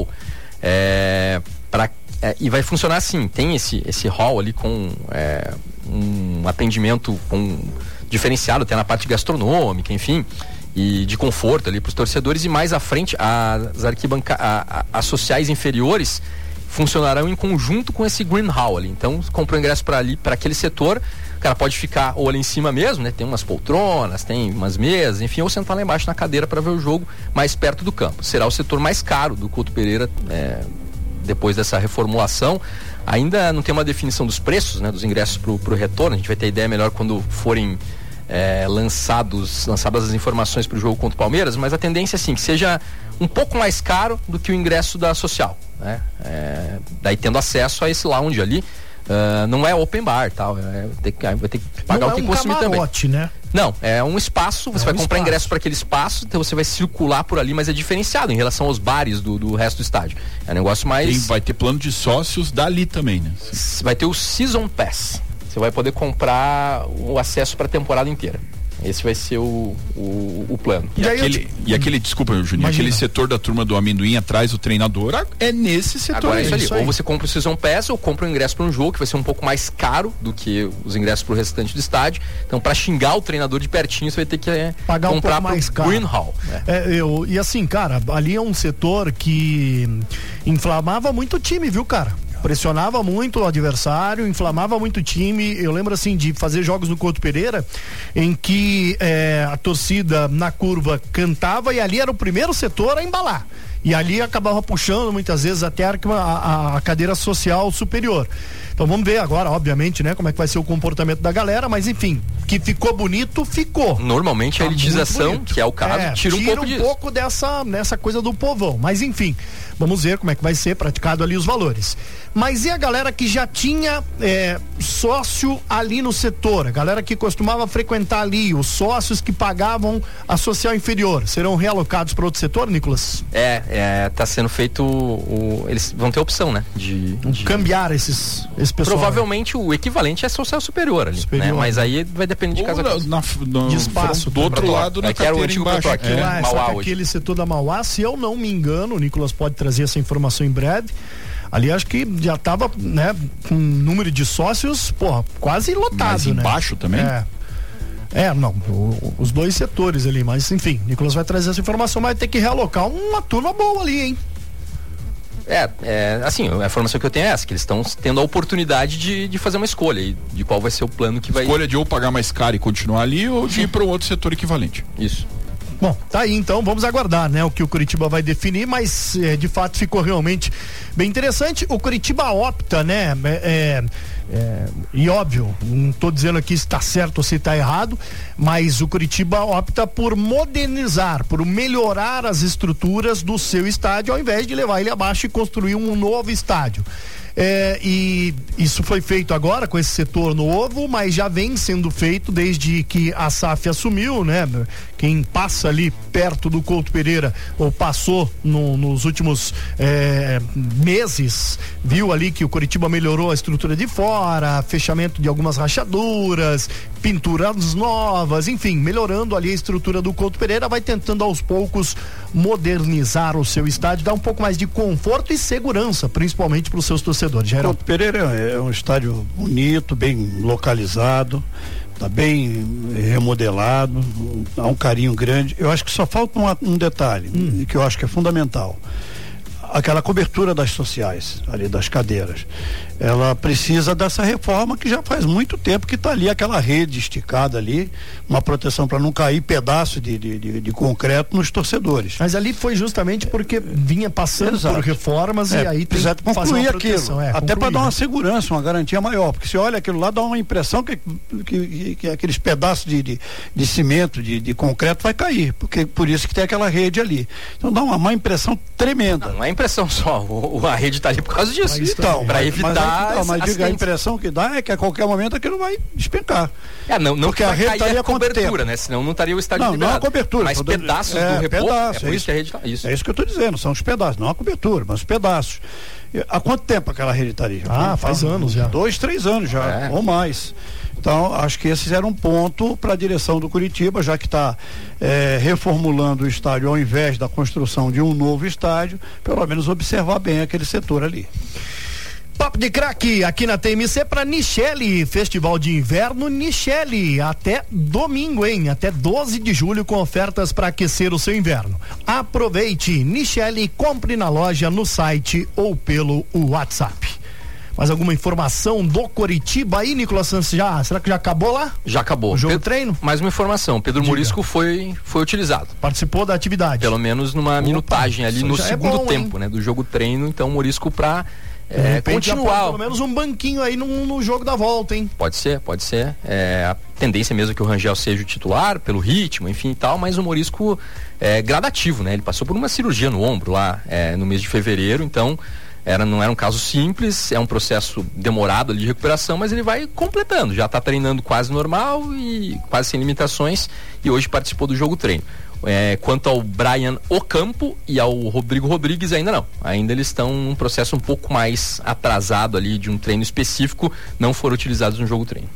e vai funcionar assim, tem esse hall ali com um atendimento diferenciado até na parte gastronômica, enfim, e de conforto ali para os torcedores, e mais à frente as sociais inferiores funcionarão em conjunto com esse Green Hall ali. Então, comprou ingresso para aquele setor, o cara pode ficar ou ali em cima mesmo, né? Tem umas poltronas, tem umas mesas, enfim, ou sentar lá embaixo na cadeira para ver o jogo mais perto do campo. Será o setor mais caro do Couto Pereira, depois dessa reformulação. Ainda não tem uma definição dos preços, né, dos ingressos pro retorno. A gente vai ter ideia melhor quando forem lançadas as informações para o jogo contra o Palmeiras, mas a tendência é assim, que seja um pouco mais caro do que o ingresso da social, né? Daí tendo acesso a esse lounge ali. Não é open bar, tal. Vai ter que pagar o que consumir também.
Né?
Não, é um espaço, você vai comprar ingresso para aquele espaço, então você vai circular por ali, mas é diferenciado em relação aos bares do resto do estádio. É um negócio mais...
Vai ter plano de sócios dali também, né?
Vai ter o Season Pass. Você vai poder comprar o acesso para a temporada inteira. Esse vai ser o plano.
Desculpa, Juninho, aquele setor da turma do amendoim atrás do treinador é nesse setor.
Agora é isso ali. Ou você compra o Season Pass ou compra o ingresso para um jogo que vai ser um pouco mais caro do que os ingressos para o restante do estádio. Então, para xingar o treinador de pertinho, você vai ter que
pagar
comprar
um pouco mais caro.
Green Hall.
E assim, cara, ali é um setor que inflamava muito o time, viu, cara? Pressionava muito o adversário, inflamava muito o time. Eu lembro assim de fazer jogos no Couto Pereira em que a torcida na curva cantava e ali era o primeiro setor a embalar. E ali acabava puxando muitas vezes até a cadeira social superior. Então vamos ver agora, obviamente, né, como é que vai ser o comportamento da galera, mas enfim, que ficou bonito, ficou.
Normalmente a elitização, que é o caso, tira um pouco
dessa coisa do povão, mas enfim, vamos ver como é que vai ser praticado ali os valores. Mas e a galera que já tinha sócio ali no setor, a galera que costumava frequentar ali, os sócios que pagavam a social inferior, serão realocados para outro setor, Nicolas?
Tá sendo feito eles vão ter opção, né? De
cambiar esse pessoal.
Provavelmente o equivalente é social superior ali, né? Mas aí vai depender de casa a casa.
De espaço. Do outro lado, na
era o antigo
embaixo.
Aqui, né? Mauá hoje.
Aquele setor da Mauá, se eu não me engano, o Nicolas pode trazer essa informação em breve. Ali acho que já estava, né, com um número de sócios, quase lotado,
mas embaixo, né? Também?
Não, os dois setores ali, mas enfim, Nicolas vai trazer essa informação, mas vai ter que realocar uma turma boa ali, hein?
Assim, a informação que eu tenho é essa, que eles estão tendo a oportunidade de fazer uma escolha de qual vai ser o plano que vai...
Escolha de ou pagar mais caro e continuar ali ou de ir para um outro setor equivalente.
Isso.
Bom, tá aí então, vamos aguardar, né, o que o Curitiba vai definir, mas de fato ficou realmente bem interessante. O Curitiba opta, né, e óbvio, não tô dizendo aqui se está certo ou se está errado, mas o Curitiba opta por modernizar, por melhorar as estruturas do seu estádio, ao invés de levar ele abaixo e construir um novo estádio. E isso foi feito agora com esse setor novo, mas já vem sendo feito desde que a SAF assumiu, né? Quem passa ali perto do Couto Pereira ou passou nos últimos meses, viu ali que o Curitiba melhorou a estrutura de fora, fechamento de algumas rachaduras, pinturas novas, enfim, melhorando ali a estrutura do Couto Pereira, vai tentando aos poucos modernizar o seu estádio, dar um pouco mais de conforto e segurança, principalmente para os seus torcedores.
Couto Pereira é um estádio bonito, bem localizado, está bem remodelado, há um carinho grande. Eu acho que só falta um detalhe, que eu acho que é fundamental. Aquela cobertura das sociais, ali das cadeiras, ela precisa dessa reforma que já faz muito tempo que está ali, aquela rede esticada ali, uma proteção para não cair pedaço de concreto nos torcedores.
Mas ali foi justamente porque vinha passando por reformas e aí tem
que concluir aquilo, até para dar uma segurança, uma garantia maior, porque se olha aquilo lá dá uma impressão que aqueles pedaços de cimento, de concreto vai cair, porque por isso que tem aquela rede ali. Então dá uma má impressão tremenda.
Não é impressão só, a rede está ali por causa disso.
Então,
para evitar.
Mas a impressão que dá é que a qualquer momento aquilo vai despencar.
Não
porque a rede estaria
a cobertura, né? Senão não estaria o estádio liberado.
Não a cobertura.
Mas pedaços do repouso,
é isso que a rede tá. Isso. É isso que eu estou dizendo, são os pedaços, não a cobertura, mas os pedaços. Há quanto tempo aquela rede estaria?
Faz anos já.
2, 3 anos já, ou mais. Então, acho que esse era um ponto para a direção do Curitiba, já que está reformulando o estádio ao invés da construção de um novo estádio, pelo menos observar bem aquele setor ali.
Papo de Craque aqui na TMC para Nichelle, Festival de Inverno Nichelle, até domingo, hein? Até 12 de julho com ofertas para aquecer o seu inverno. Aproveite, Nichelle, compre na loja, no site ou pelo WhatsApp. Mais alguma informação do Coritiba aí, Nicolas Santos? Será que já acabou lá?
Já acabou.
O jogo treino?
Mais uma informação, Pedro Morisco foi utilizado.
Participou da atividade.
Pelo menos numa minutagem ali no segundo tempo, né? Do jogo treino, então o Morisco para continuar.
Pelo menos um banquinho aí no jogo da volta, hein?
Pode ser. A tendência mesmo é que o Rangel seja o titular, pelo ritmo, enfim e tal, mas o Morisco é gradativo, né? Ele passou por uma cirurgia no ombro lá no mês de fevereiro, então não era um caso simples, é um processo demorado ali de recuperação, mas ele vai completando, já está treinando quase normal e quase sem limitações, e hoje participou do jogo treino. Quanto ao Brian Ocampo e ao Rodrigo Rodrigues, ainda não. Ainda eles estão num processo um pouco mais atrasado ali de um treino específico, não foram utilizados no jogo treino.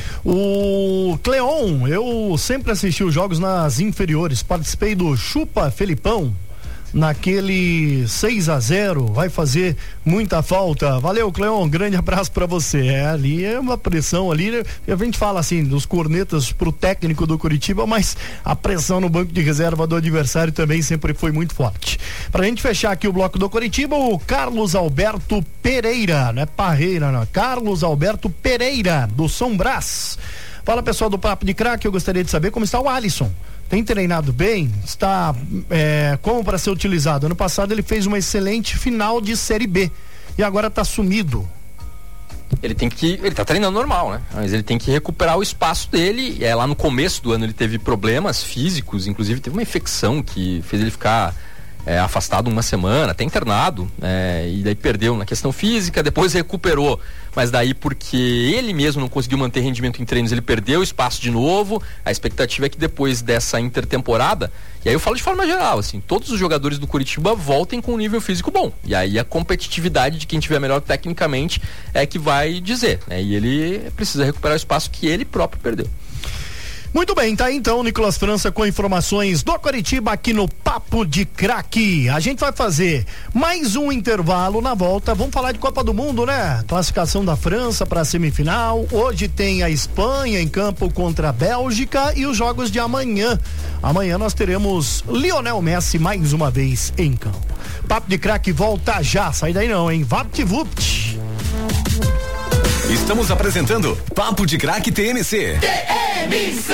O Cleon, eu sempre assisti os jogos nas inferiores, participei do Chupa Felipão, naquele 6-0, vai fazer muita falta. Valeu, Cleon, grande abraço pra você. Ali é uma pressão ali, né? A gente fala assim dos cornetas pro técnico do Curitiba, mas a pressão no banco de reserva do adversário também sempre foi muito forte. Pra gente fechar aqui o bloco do Curitiba, o Carlos Alberto Pereira, não é Parreira, não, Carlos Alberto Pereira, do São Brás. Fala, pessoal do Papo de Craque, eu gostaria de saber como está o Alisson. Tem treinado bem? Está como para ser utilizado? Ano passado ele fez uma excelente final de Série B e agora está sumido.
Ele tá treinando normal, né? Mas ele tem que recuperar o espaço dele. Lá no começo do ano ele teve problemas físicos, inclusive teve uma infecção que fez ele ficar afastado uma semana, até internado, e daí perdeu na questão física, depois recuperou, mas daí porque ele mesmo não conseguiu manter rendimento em treinos, ele perdeu espaço de novo. A expectativa é que depois dessa intertemporada, e aí eu falo de forma geral, assim, todos os jogadores do Curitiba voltem com um nível físico bom, e aí a competitividade de quem tiver melhor tecnicamente é que vai dizer, né? E ele precisa recuperar o espaço que ele próprio perdeu.
Muito bem, tá aí então Nicolas França com informações do Coritiba aqui no Papo de Craque. A gente vai fazer mais um intervalo. Na volta vamos falar de Copa do Mundo, né? Classificação da França para a semifinal. Hoje tem a Espanha em campo contra a Bélgica e os jogos de amanhã. Amanhã nós teremos Lionel Messi mais uma vez em campo. Papo de Craque volta já, sai daí não, hein? VaptVupt.
Estamos apresentando Papo de Craque TMC.
TMC.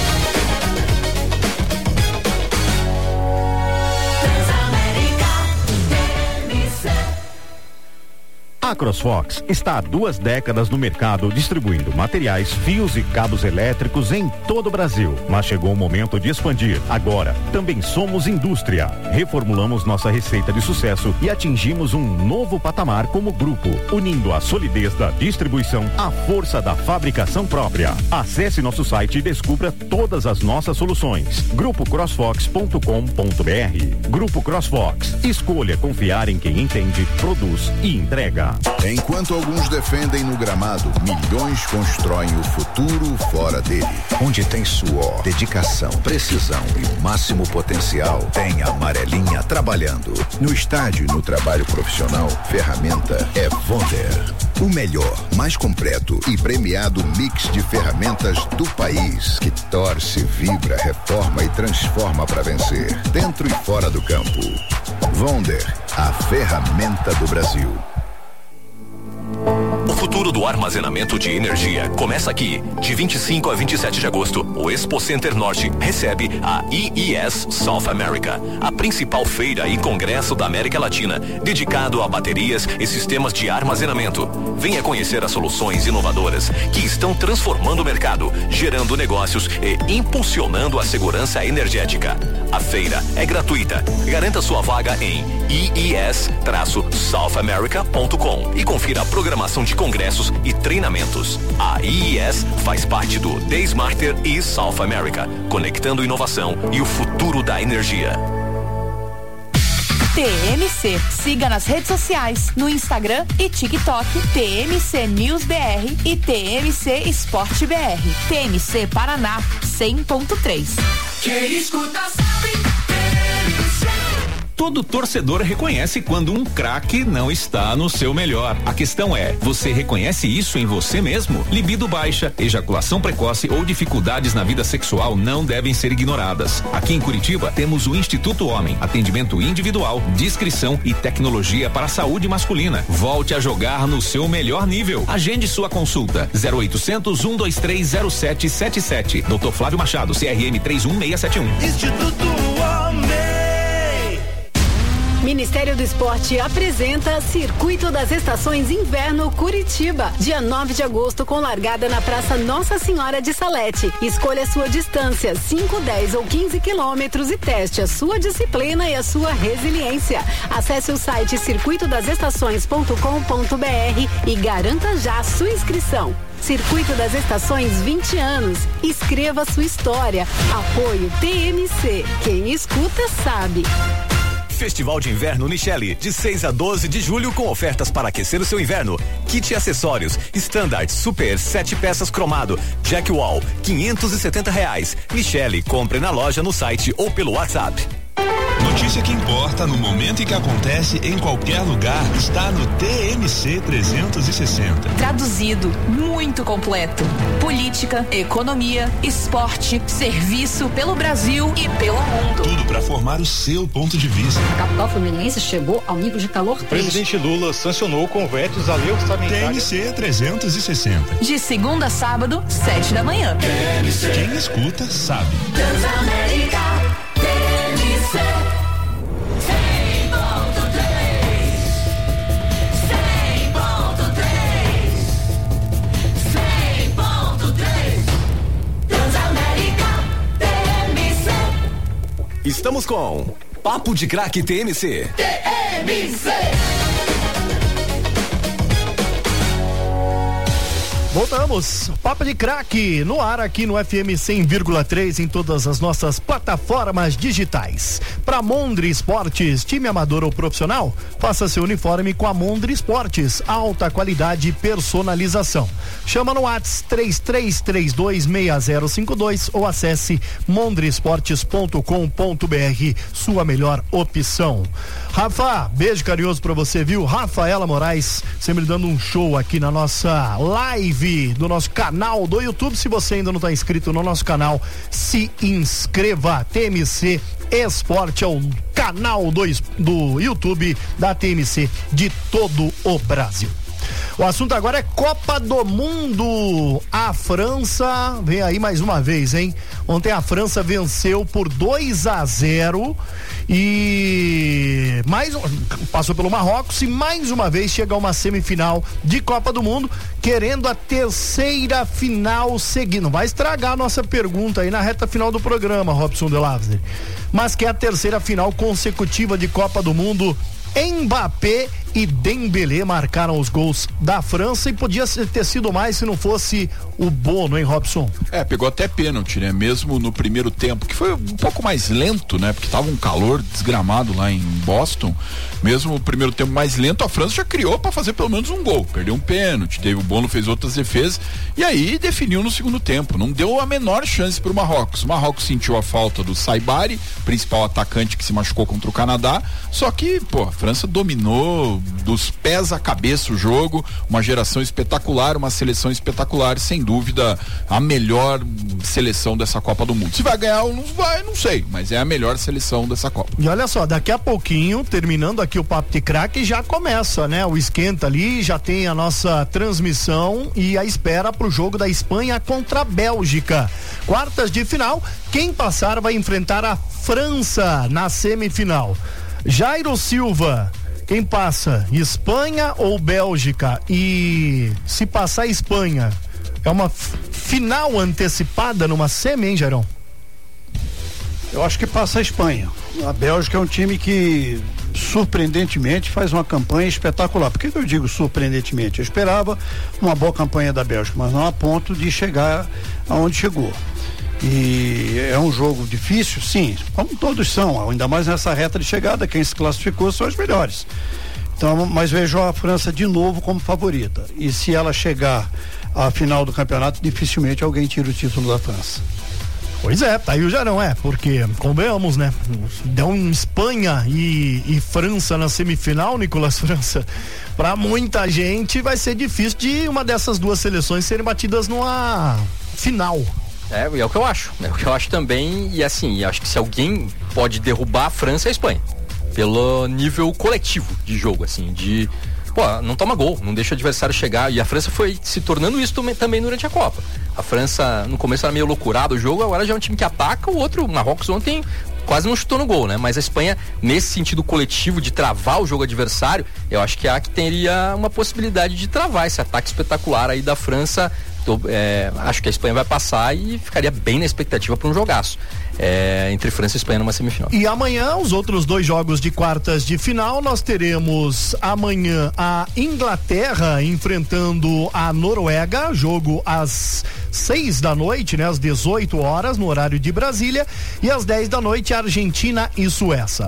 A CrossFox está há 2 décadas no mercado distribuindo materiais, fios e cabos elétricos em todo o Brasil. Mas chegou o momento de expandir. Agora, também somos indústria. Reformulamos nossa receita de sucesso e atingimos um novo patamar como grupo, unindo a solidez da distribuição à força da fabricação própria. Acesse nosso site e descubra todas as nossas soluções. grupocrossfox.com.br. Grupo CrossFox. Escolha confiar em quem entende, produz e entrega.
Enquanto alguns defendem no gramado, milhões constroem o futuro fora dele. Onde tem suor, dedicação, precisão e o máximo potencial, tem a amarelinha trabalhando. No estádio e no trabalho profissional, ferramenta é Wonder. O melhor, mais completo e premiado mix de ferramentas do país, que torce, vibra, reforma e transforma para vencer, dentro e fora do campo. Wonder, a ferramenta do Brasil.
O futuro do armazenamento de energia começa aqui. De 25 a 27 de agosto, o Expo Center Norte recebe a IES South America, a principal feira e congresso da América Latina, dedicado a baterias e sistemas de armazenamento. Venha conhecer as soluções inovadoras que estão transformando o mercado, gerando negócios e impulsionando a segurança energética. A feira é gratuita. Garanta sua vaga em ies-southamerica.com e confira a programação de congressos e treinamentos. A IES faz parte do The Smarter East South America, conectando inovação e o futuro da energia.
TMC. Siga nas redes sociais, no Instagram e TikTok, TMC News BR e TMC Esporte BR. TMC Paraná 100.3.
Quem escuta sabe, TMC.
Todo torcedor reconhece quando um craque não está no seu melhor. A questão é, você reconhece isso em você mesmo? Libido baixa, ejaculação precoce ou dificuldades na vida sexual não devem ser ignoradas. Aqui em Curitiba temos o Instituto Homem, atendimento individual, discrição e tecnologia para a saúde masculina. Volte a jogar no seu melhor nível. Agende sua consulta. 0800 123 0777. Dr. Flávio Machado, CRM 31671.
Instituto Homem.
Ministério do Esporte apresenta Circuito das Estações Inverno Curitiba, dia 9 de agosto, com largada na Praça Nossa Senhora de Salete. Escolha sua distância, 5, 10 ou 15 quilômetros e teste a sua disciplina e a sua resiliência. Acesse o site circuitodasestações.com.br e garanta já sua inscrição. Circuito das Estações 20 anos. Escreva sua história. Apoio TMC. Quem escuta sabe.
Festival de Inverno Nichelle, de 6 a 12 de julho, com ofertas para aquecer o seu inverno. Kit acessórios, Standard Super 7 peças cromado, Jack Wall, R$570. Nichelle, compre na loja, no site ou pelo WhatsApp.
Notícia que importa no momento em que acontece em qualquer lugar está no TMC 360.
Traduzido, muito completo. Política, economia, esporte, serviço pelo Brasil e pelo mundo.
Tudo para formar o seu ponto de vista.
A capital fluminense chegou ao nível de calor 3.
O presidente Lula sancionou convetes à lei orçamentária.
TMC 360.
De segunda a sábado, 7 da manhã.
TMC. Quem escuta sabe.
Transamérica. TMC.
Estamos com Papo de Craque TMC.
Voltamos, Papo de Craque no ar aqui no FM 100,3 em todas as nossas plataformas digitais. Para Mondri Esportes, time amador ou profissional, faça seu uniforme com a Mondri Esportes, alta qualidade e personalização. Chama no WhatsApp 33326052 ou acesse mondriesportes.com.br, sua melhor opção. Rafa, beijo carinhoso pra você, viu? Rafaela Moraes, sempre dando um show aqui na nossa live do nosso canal do YouTube. Se você ainda não está inscrito no nosso canal, se inscreva. TMC Esporte é o canal do YouTube da TMC de todo o Brasil. O assunto agora é Copa do Mundo. A França vem aí mais uma vez, hein? Ontem a França venceu por 2-0 e passou pelo Marrocos e mais uma vez chega a uma semifinal de Copa do Mundo, querendo a terceira final seguida. Não vai estragar a nossa pergunta aí na reta final do programa, Robson de Lavzer, mas que é a terceira final consecutiva de Copa do Mundo. Mbappé e Dembélé marcaram os gols da França e podia ter sido mais se não fosse o Bono, hein, Robson?
Pegou até pênalti, né? Mesmo no primeiro tempo, que foi um pouco mais lento, né? Porque tava um calor desgramado lá em Boston. Mesmo o primeiro tempo mais lento, a França já criou para fazer pelo menos um gol. Perdeu um pênalti, o Bono fez outras defesas e aí definiu no segundo tempo. Não deu a menor chance pro Marrocos. O Marrocos sentiu a falta do Saibari, principal atacante que se machucou contra o Canadá. Só que, a França dominou dos pés à cabeça o jogo, uma geração espetacular, uma seleção espetacular, sem dúvida a melhor seleção dessa Copa do Mundo. Se vai ganhar ou não vai, não sei, mas é a melhor seleção dessa Copa.
E olha só, daqui a pouquinho, terminando aqui o Papo de Craque, já começa, né? O esquenta ali, já tem a nossa transmissão e a espera pro jogo da Espanha contra a Bélgica. Quartas de final, quem passar vai enfrentar a França na semifinal. Jairo Silva, quem passa, Espanha ou Bélgica? E se passar a Espanha, é uma final antecipada numa semi, hein, Jairão?
Eu acho que passa a Espanha. A Bélgica é um time que surpreendentemente faz uma campanha espetacular. Por que eu digo surpreendentemente? Eu esperava uma boa campanha da Bélgica, mas não a ponto de chegar aonde chegou. E é um jogo difícil, sim, como todos são, ainda mais nessa reta de chegada, quem se classificou são os melhores. Então, mas vejo a França de novo como favorita. E se ela chegar à final do campeonato, dificilmente alguém tira o título da França.
Pois é, tá aí o Jarão, porque, convenhamos, né? Deu um Espanha e França na semifinal, Nicolas França. Pra muita gente vai ser difícil de uma dessas duas seleções serem batidas numa final.
É o que eu acho. É o que eu acho também. E assim, acho que se alguém pode derrubar a França, é a Espanha. Pelo nível coletivo de jogo, assim, não toma gol, não deixa o adversário chegar. E a França foi se tornando isso também durante a Copa. A França, no começo, era meio loucurado o jogo, agora já é um time que ataca. O Marrocos ontem quase não chutou no gol, né? Mas a Espanha, nesse sentido coletivo de travar o jogo adversário, eu acho que é a que teria uma possibilidade de travar esse ataque espetacular aí da França. Acho que a Espanha vai passar e ficaria bem na expectativa para um jogaço entre França e Espanha numa semifinal.
E amanhã, os outros dois jogos de quartas de final, nós teremos amanhã a Inglaterra enfrentando a Noruega, jogo às 6 da noite, né? Às 18 horas, no horário de Brasília, e às 10 da noite, Argentina e Suíça.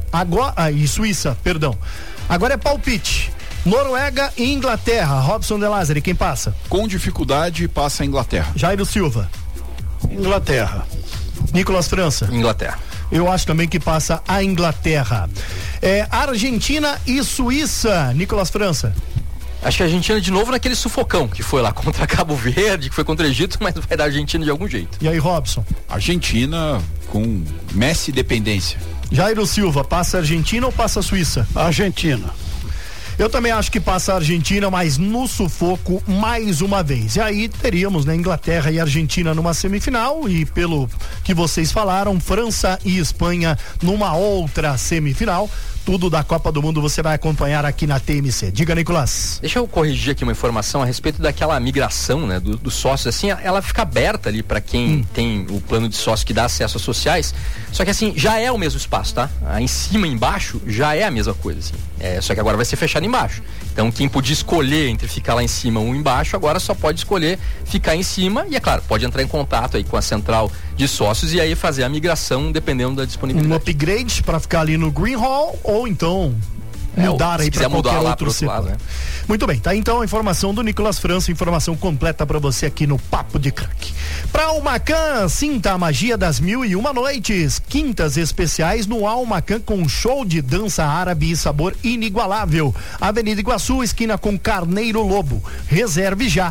Agora é palpite. Noruega e Inglaterra. Robson de Lázari, quem passa?
Com dificuldade, passa a Inglaterra.
Jairo Silva.
Inglaterra.
Nicolas França.
Inglaterra.
Eu acho também que passa a Inglaterra. Argentina e Suíça. Nicolas França.
Acho que a Argentina de novo naquele sufocão que foi lá contra Cabo Verde, que foi contra o Egito, mas vai dar a Argentina de algum jeito.
E aí, Robson?
Argentina com Messi dependência.
Jairo Silva, passa a Argentina ou passa a Suíça?
Argentina.
Eu também acho que passa a Argentina, mas no sufoco mais uma vez. E aí teríamos, né, Inglaterra e Argentina numa semifinal e, pelo que vocês falaram, França e Espanha numa outra semifinal. Tudo da Copa do Mundo você vai acompanhar aqui na TMC. Diga, Nicolas.
Deixa eu corrigir aqui uma informação a respeito daquela migração, né, do sócio, assim, ela fica aberta ali para quem tem o plano de sócio que dá acesso às sociais, só que assim, já é o mesmo espaço, tá? Em cima e embaixo já é a mesma coisa, assim. Só que agora vai ser fechado embaixo. Então quem podia escolher entre ficar lá em cima ou embaixo, agora só pode escolher ficar em cima e, é claro, pode entrar em contato aí com a central de sócios e aí fazer a migração dependendo da disponibilidade.
Um upgrade para ficar ali no Green Hall ou então mudar aí para qualquer outro setor. Né? Muito bem, tá então a informação do Nicolas França, informação completa para você aqui no Papo de Craque. Para Almacan, sinta a magia das 1001 noites, quintas especiais no Almacan com show de dança árabe e sabor inigualável. Avenida Iguaçu, esquina com Carneiro Lobo. Reserve já.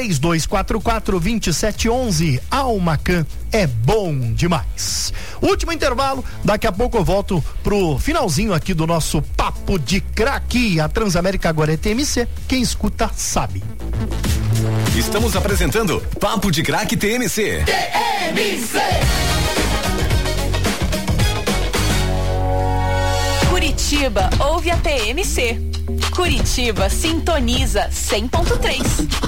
3244-2711. Almacan é bom demais. Último intervalo, daqui a pouco eu volto pro finalzinho aqui do nosso Papo de Craque. A Transamérica agora é TMC, quem escuta sabe.
Estamos apresentando Papo de Craque TMC.
TMC.
Curitiba ouve a TMC. Curitiba sintoniza 100.3.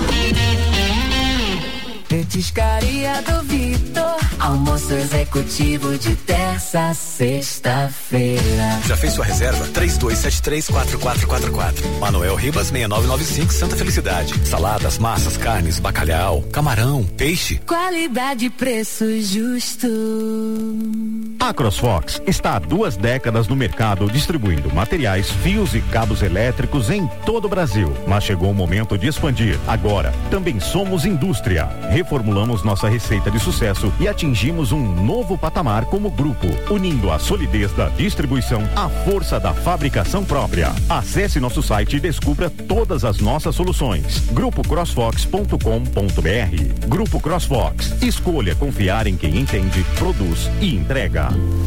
Petiscaria do Vitor, almoço executivo de terça a sexta-feira.
Já fez sua reserva? 3273-4444. Manuel Ribas 6995, Santa Felicidade. Saladas, massas, carnes, bacalhau, camarão, peixe.
Qualidade e preço justo.
A CrossFox está há 2 décadas no mercado distribuindo materiais, fios e cabos elétricos em todo o Brasil. Mas chegou o momento de expandir. Agora, também somos indústria. Reformulamos nossa receita de sucesso e atingimos um novo patamar como grupo, unindo a solidez da distribuição à força da fabricação própria. Acesse nosso site e descubra todas as nossas soluções. grupocrossfox.com.br. Grupo CrossFox. Escolha confiar em quem entende, produz e entrega.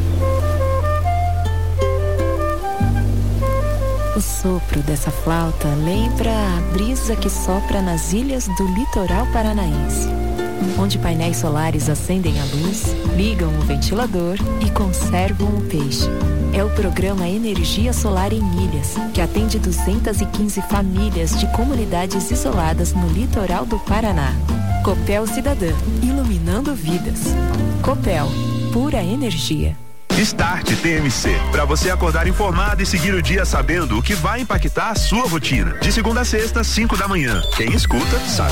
O sopro dessa flauta lembra a brisa que sopra nas ilhas do litoral paranaense, onde painéis solares acendem a luz, ligam o ventilador e conservam o peixe. É o programa Energia Solar em Ilhas, que atende 215 famílias de comunidades isoladas no litoral do Paraná. Copel Cidadã, iluminando vidas. Copel, pura energia.
Start TMC, para você acordar informado e seguir o dia sabendo o que vai impactar a sua rotina. De segunda a sexta, 5 da manhã. Quem escuta, sabe.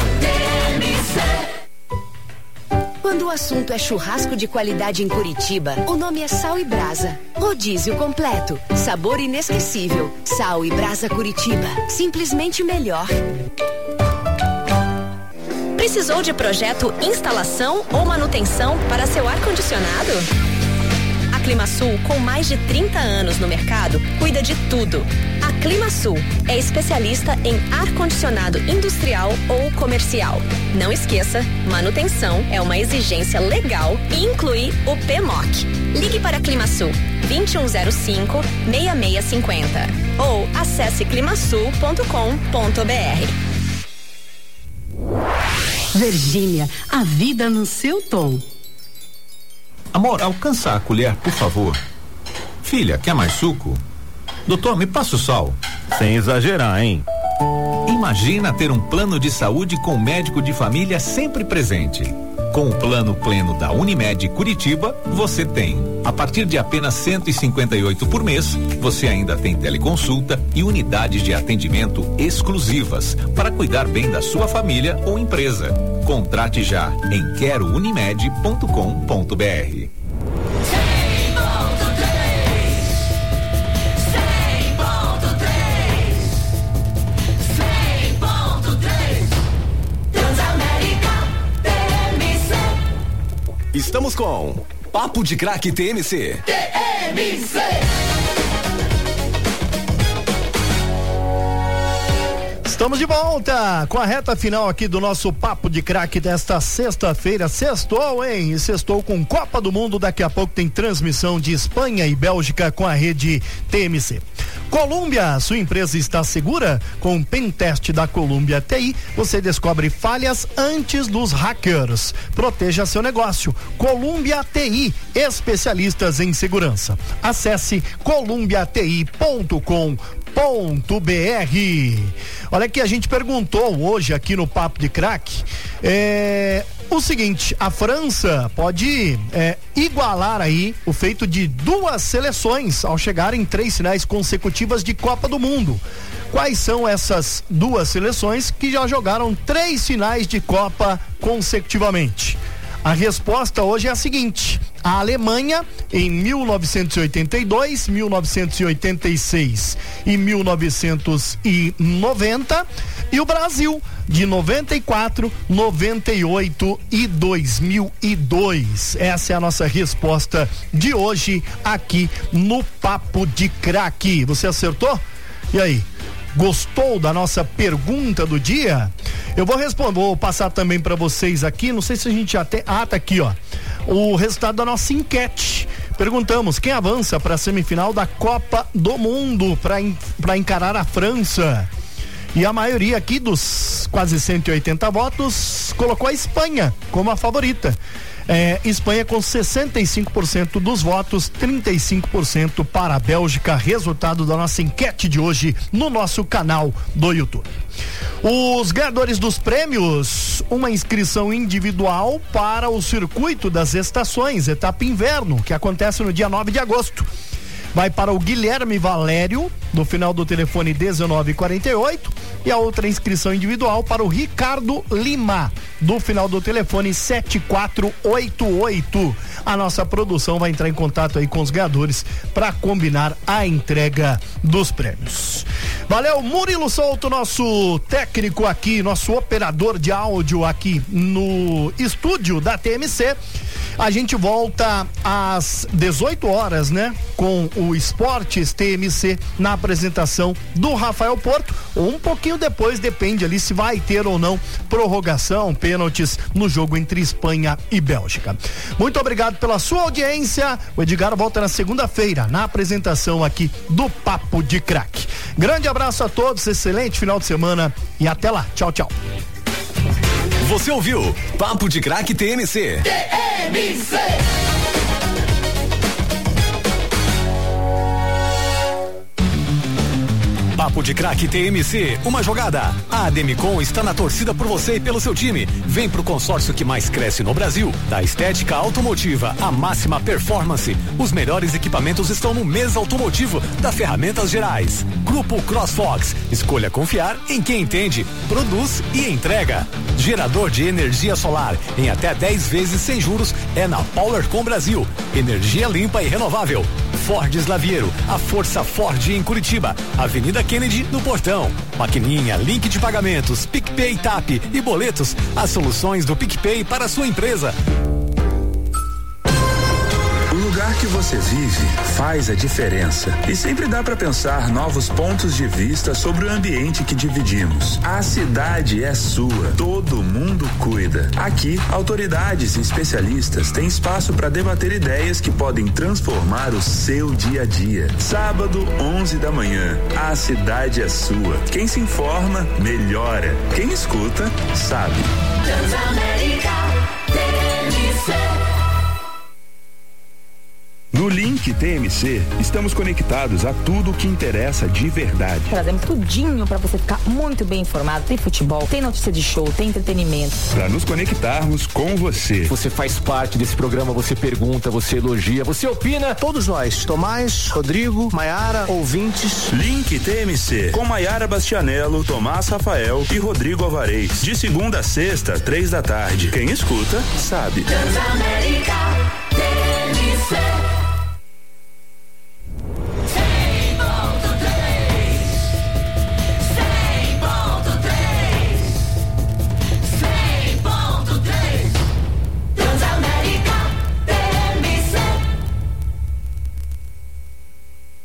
Quando o assunto é churrasco de qualidade em Curitiba, o nome é Sal e Brasa. Rodízio completo, sabor inesquecível. Sal e Brasa Curitiba, simplesmente melhor.
Precisou de projeto, instalação ou manutenção para seu ar-condicionado? A Climasul, com mais de 30 anos no mercado, cuida de tudo. A Climasul é especialista em ar-condicionado industrial ou comercial. Não esqueça, manutenção é uma exigência legal e inclui o PMOC. Ligue para a Climasul 2105-6650 ou acesse climasul.com.br.
Virgínia, a vida no seu tom.
Amor, alcança a colher, por favor. Filha, quer mais suco? Doutor, me passa o sal.
Sem exagerar, hein?
Imagina ter um plano de saúde com médico de família sempre presente. Com o plano pleno da Unimed Curitiba, você tem. A partir de apenas R$158 por mês, você ainda tem teleconsulta e unidades de atendimento exclusivas para cuidar bem da sua família ou empresa. Contrate já em querounimed.com.br.
Estamos com Papo de Craque TMC.
TMC.
Estamos de volta com a reta final aqui do nosso Papo de Craque desta sexta-feira. Sextou, hein? Sextou com Copa do Mundo. Daqui a pouco tem transmissão de Espanha e Bélgica com a rede TMC. Colômbia, sua empresa está segura? Com o Pentest da Colômbia TI, você descobre falhas antes dos hackers. Proteja seu negócio. Colômbia TI, especialistas em segurança. Acesse columbiati.com.br. Olha que a gente perguntou hoje aqui no Papo de Craque o seguinte: a França pode igualar aí o feito de duas seleções ao chegar em 3 finais consecutivas de Copa do Mundo. Quais são essas duas seleções que já jogaram 3 finais de Copa consecutivamente? A resposta hoje é a seguinte: a Alemanha em 1982, 1986 e 1990 e o Brasil de 94, 98 e 2002. Essa é a nossa resposta de hoje aqui no Papo de Craque. Você acertou? E aí? Gostou da nossa pergunta do dia? Eu vou passar também para vocês aqui, não sei se a gente já tem, tá aqui, ó, o resultado da nossa enquete. Perguntamos quem avança para a semifinal da Copa do Mundo para encarar a França. E a maioria aqui dos quase 180 votos colocou a Espanha como a favorita. Espanha com 65% dos votos, 35% para a Bélgica. Resultado da nossa enquete de hoje no nosso canal do YouTube. Os ganhadores dos prêmios: uma inscrição individual para o Circuito das Estações, etapa inverno, que acontece no dia 9 de agosto. Vai para o Guilherme Valério, do final do telefone 1948, e a outra inscrição individual para o Ricardo Lima, do final do telefone 7488. A nossa produção vai entrar em contato aí com os ganhadores para combinar a entrega dos prêmios. Valeu, Murilo Souto, nosso técnico aqui, nosso operador de áudio aqui no estúdio da TMC. A gente volta às 18 horas, né? Com o Esportes TMC na apresentação do Rafael Porto, ou um pouquinho depois, depende ali se vai ter ou não prorrogação, pênaltis no jogo entre Espanha e Bélgica. Muito obrigado pela sua audiência. O Edgar volta na segunda-feira na apresentação aqui do Papo de Craque. Grande abraço a todos, excelente final de semana e até lá. Tchau, tchau.
Você ouviu Papo de Craque TMC. TMC. Papo de Craque TMC, uma jogada. A Ademicon está na torcida por você e pelo seu time. Vem pro consórcio que mais cresce no Brasil. Da estética automotiva à máxima performance, os melhores equipamentos estão no mês automotivo da Ferramentas Gerais. Grupo CrossFox, escolha confiar em quem entende, produz e entrega. Gerador de energia solar em até 10 vezes sem juros é na PowerCom Brasil. Energia limpa e renovável. Ford Slaviero, a força Ford em Curitiba. Avenida Kennedy no Portão. Maquininha, link de pagamentos, PicPay, TAP e boletos. As soluções do PicPay para a sua empresa.
O lugar que você vive faz a diferença e sempre dá para pensar novos pontos de vista sobre o ambiente que dividimos. A cidade é sua, todo mundo cuida. Aqui, autoridades e especialistas têm espaço para debater ideias que podem transformar o seu dia a dia. Sábado, 11 da manhã, a cidade é sua. Quem se informa, melhora. Quem escuta, sabe. Transamérica, TMC. No Link TMC, estamos conectados a tudo o que interessa de verdade.
Trazemos tudinho para você ficar muito bem informado. Tem futebol, tem notícia de show, tem entretenimento.
Para nos conectarmos com você.
Você faz parte desse programa, você pergunta, você elogia, você opina.
Todos nós, Tomás, Rodrigo, Maiara, ouvintes.
Link TMC, com Maiara Bastianello, Tomás Rafael e Rodrigo Alvarez. De segunda a sexta, 3 da tarde. Quem escuta, sabe.
Transamérica, TMC.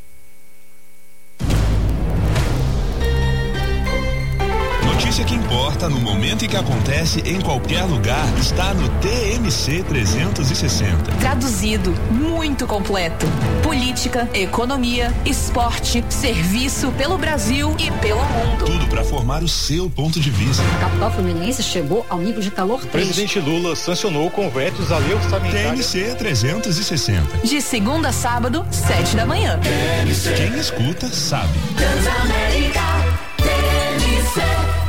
Que importa.
importa no momento em que acontece, em qualquer lugar, está no TMC 360.
Traduzido, muito completo. Política, economia, esporte, serviço pelo Brasil e pelo mundo.
Tudo para formar o seu ponto de vista.
A capital fluminense chegou ao nível de calor 3.
O presidente Lula sancionou convetes à lei orçamentária.
TMC 360.
De segunda a sábado, 7 da manhã.
TMC. Quem escuta, sabe.
Transamérica, TMC.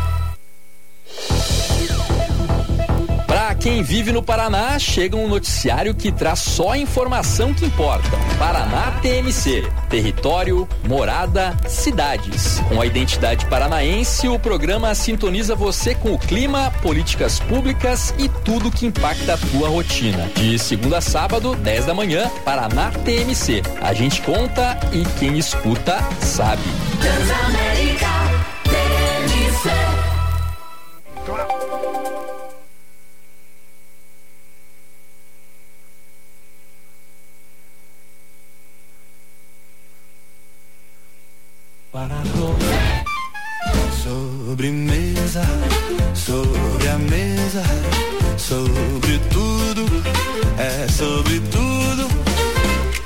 Para quem vive no Paraná, chega um noticiário que traz só a informação que importa. Paraná TMC, território, morada, cidades. Com a identidade paranaense, o programa sintoniza você com o clima, políticas públicas e tudo que impacta a tua rotina. De segunda a sábado, 10 da manhã, Paraná TMC. A gente conta e quem escuta sabe.
Transamérica, TMC.
Sobremesa, sobre a mesa, sobre tudo.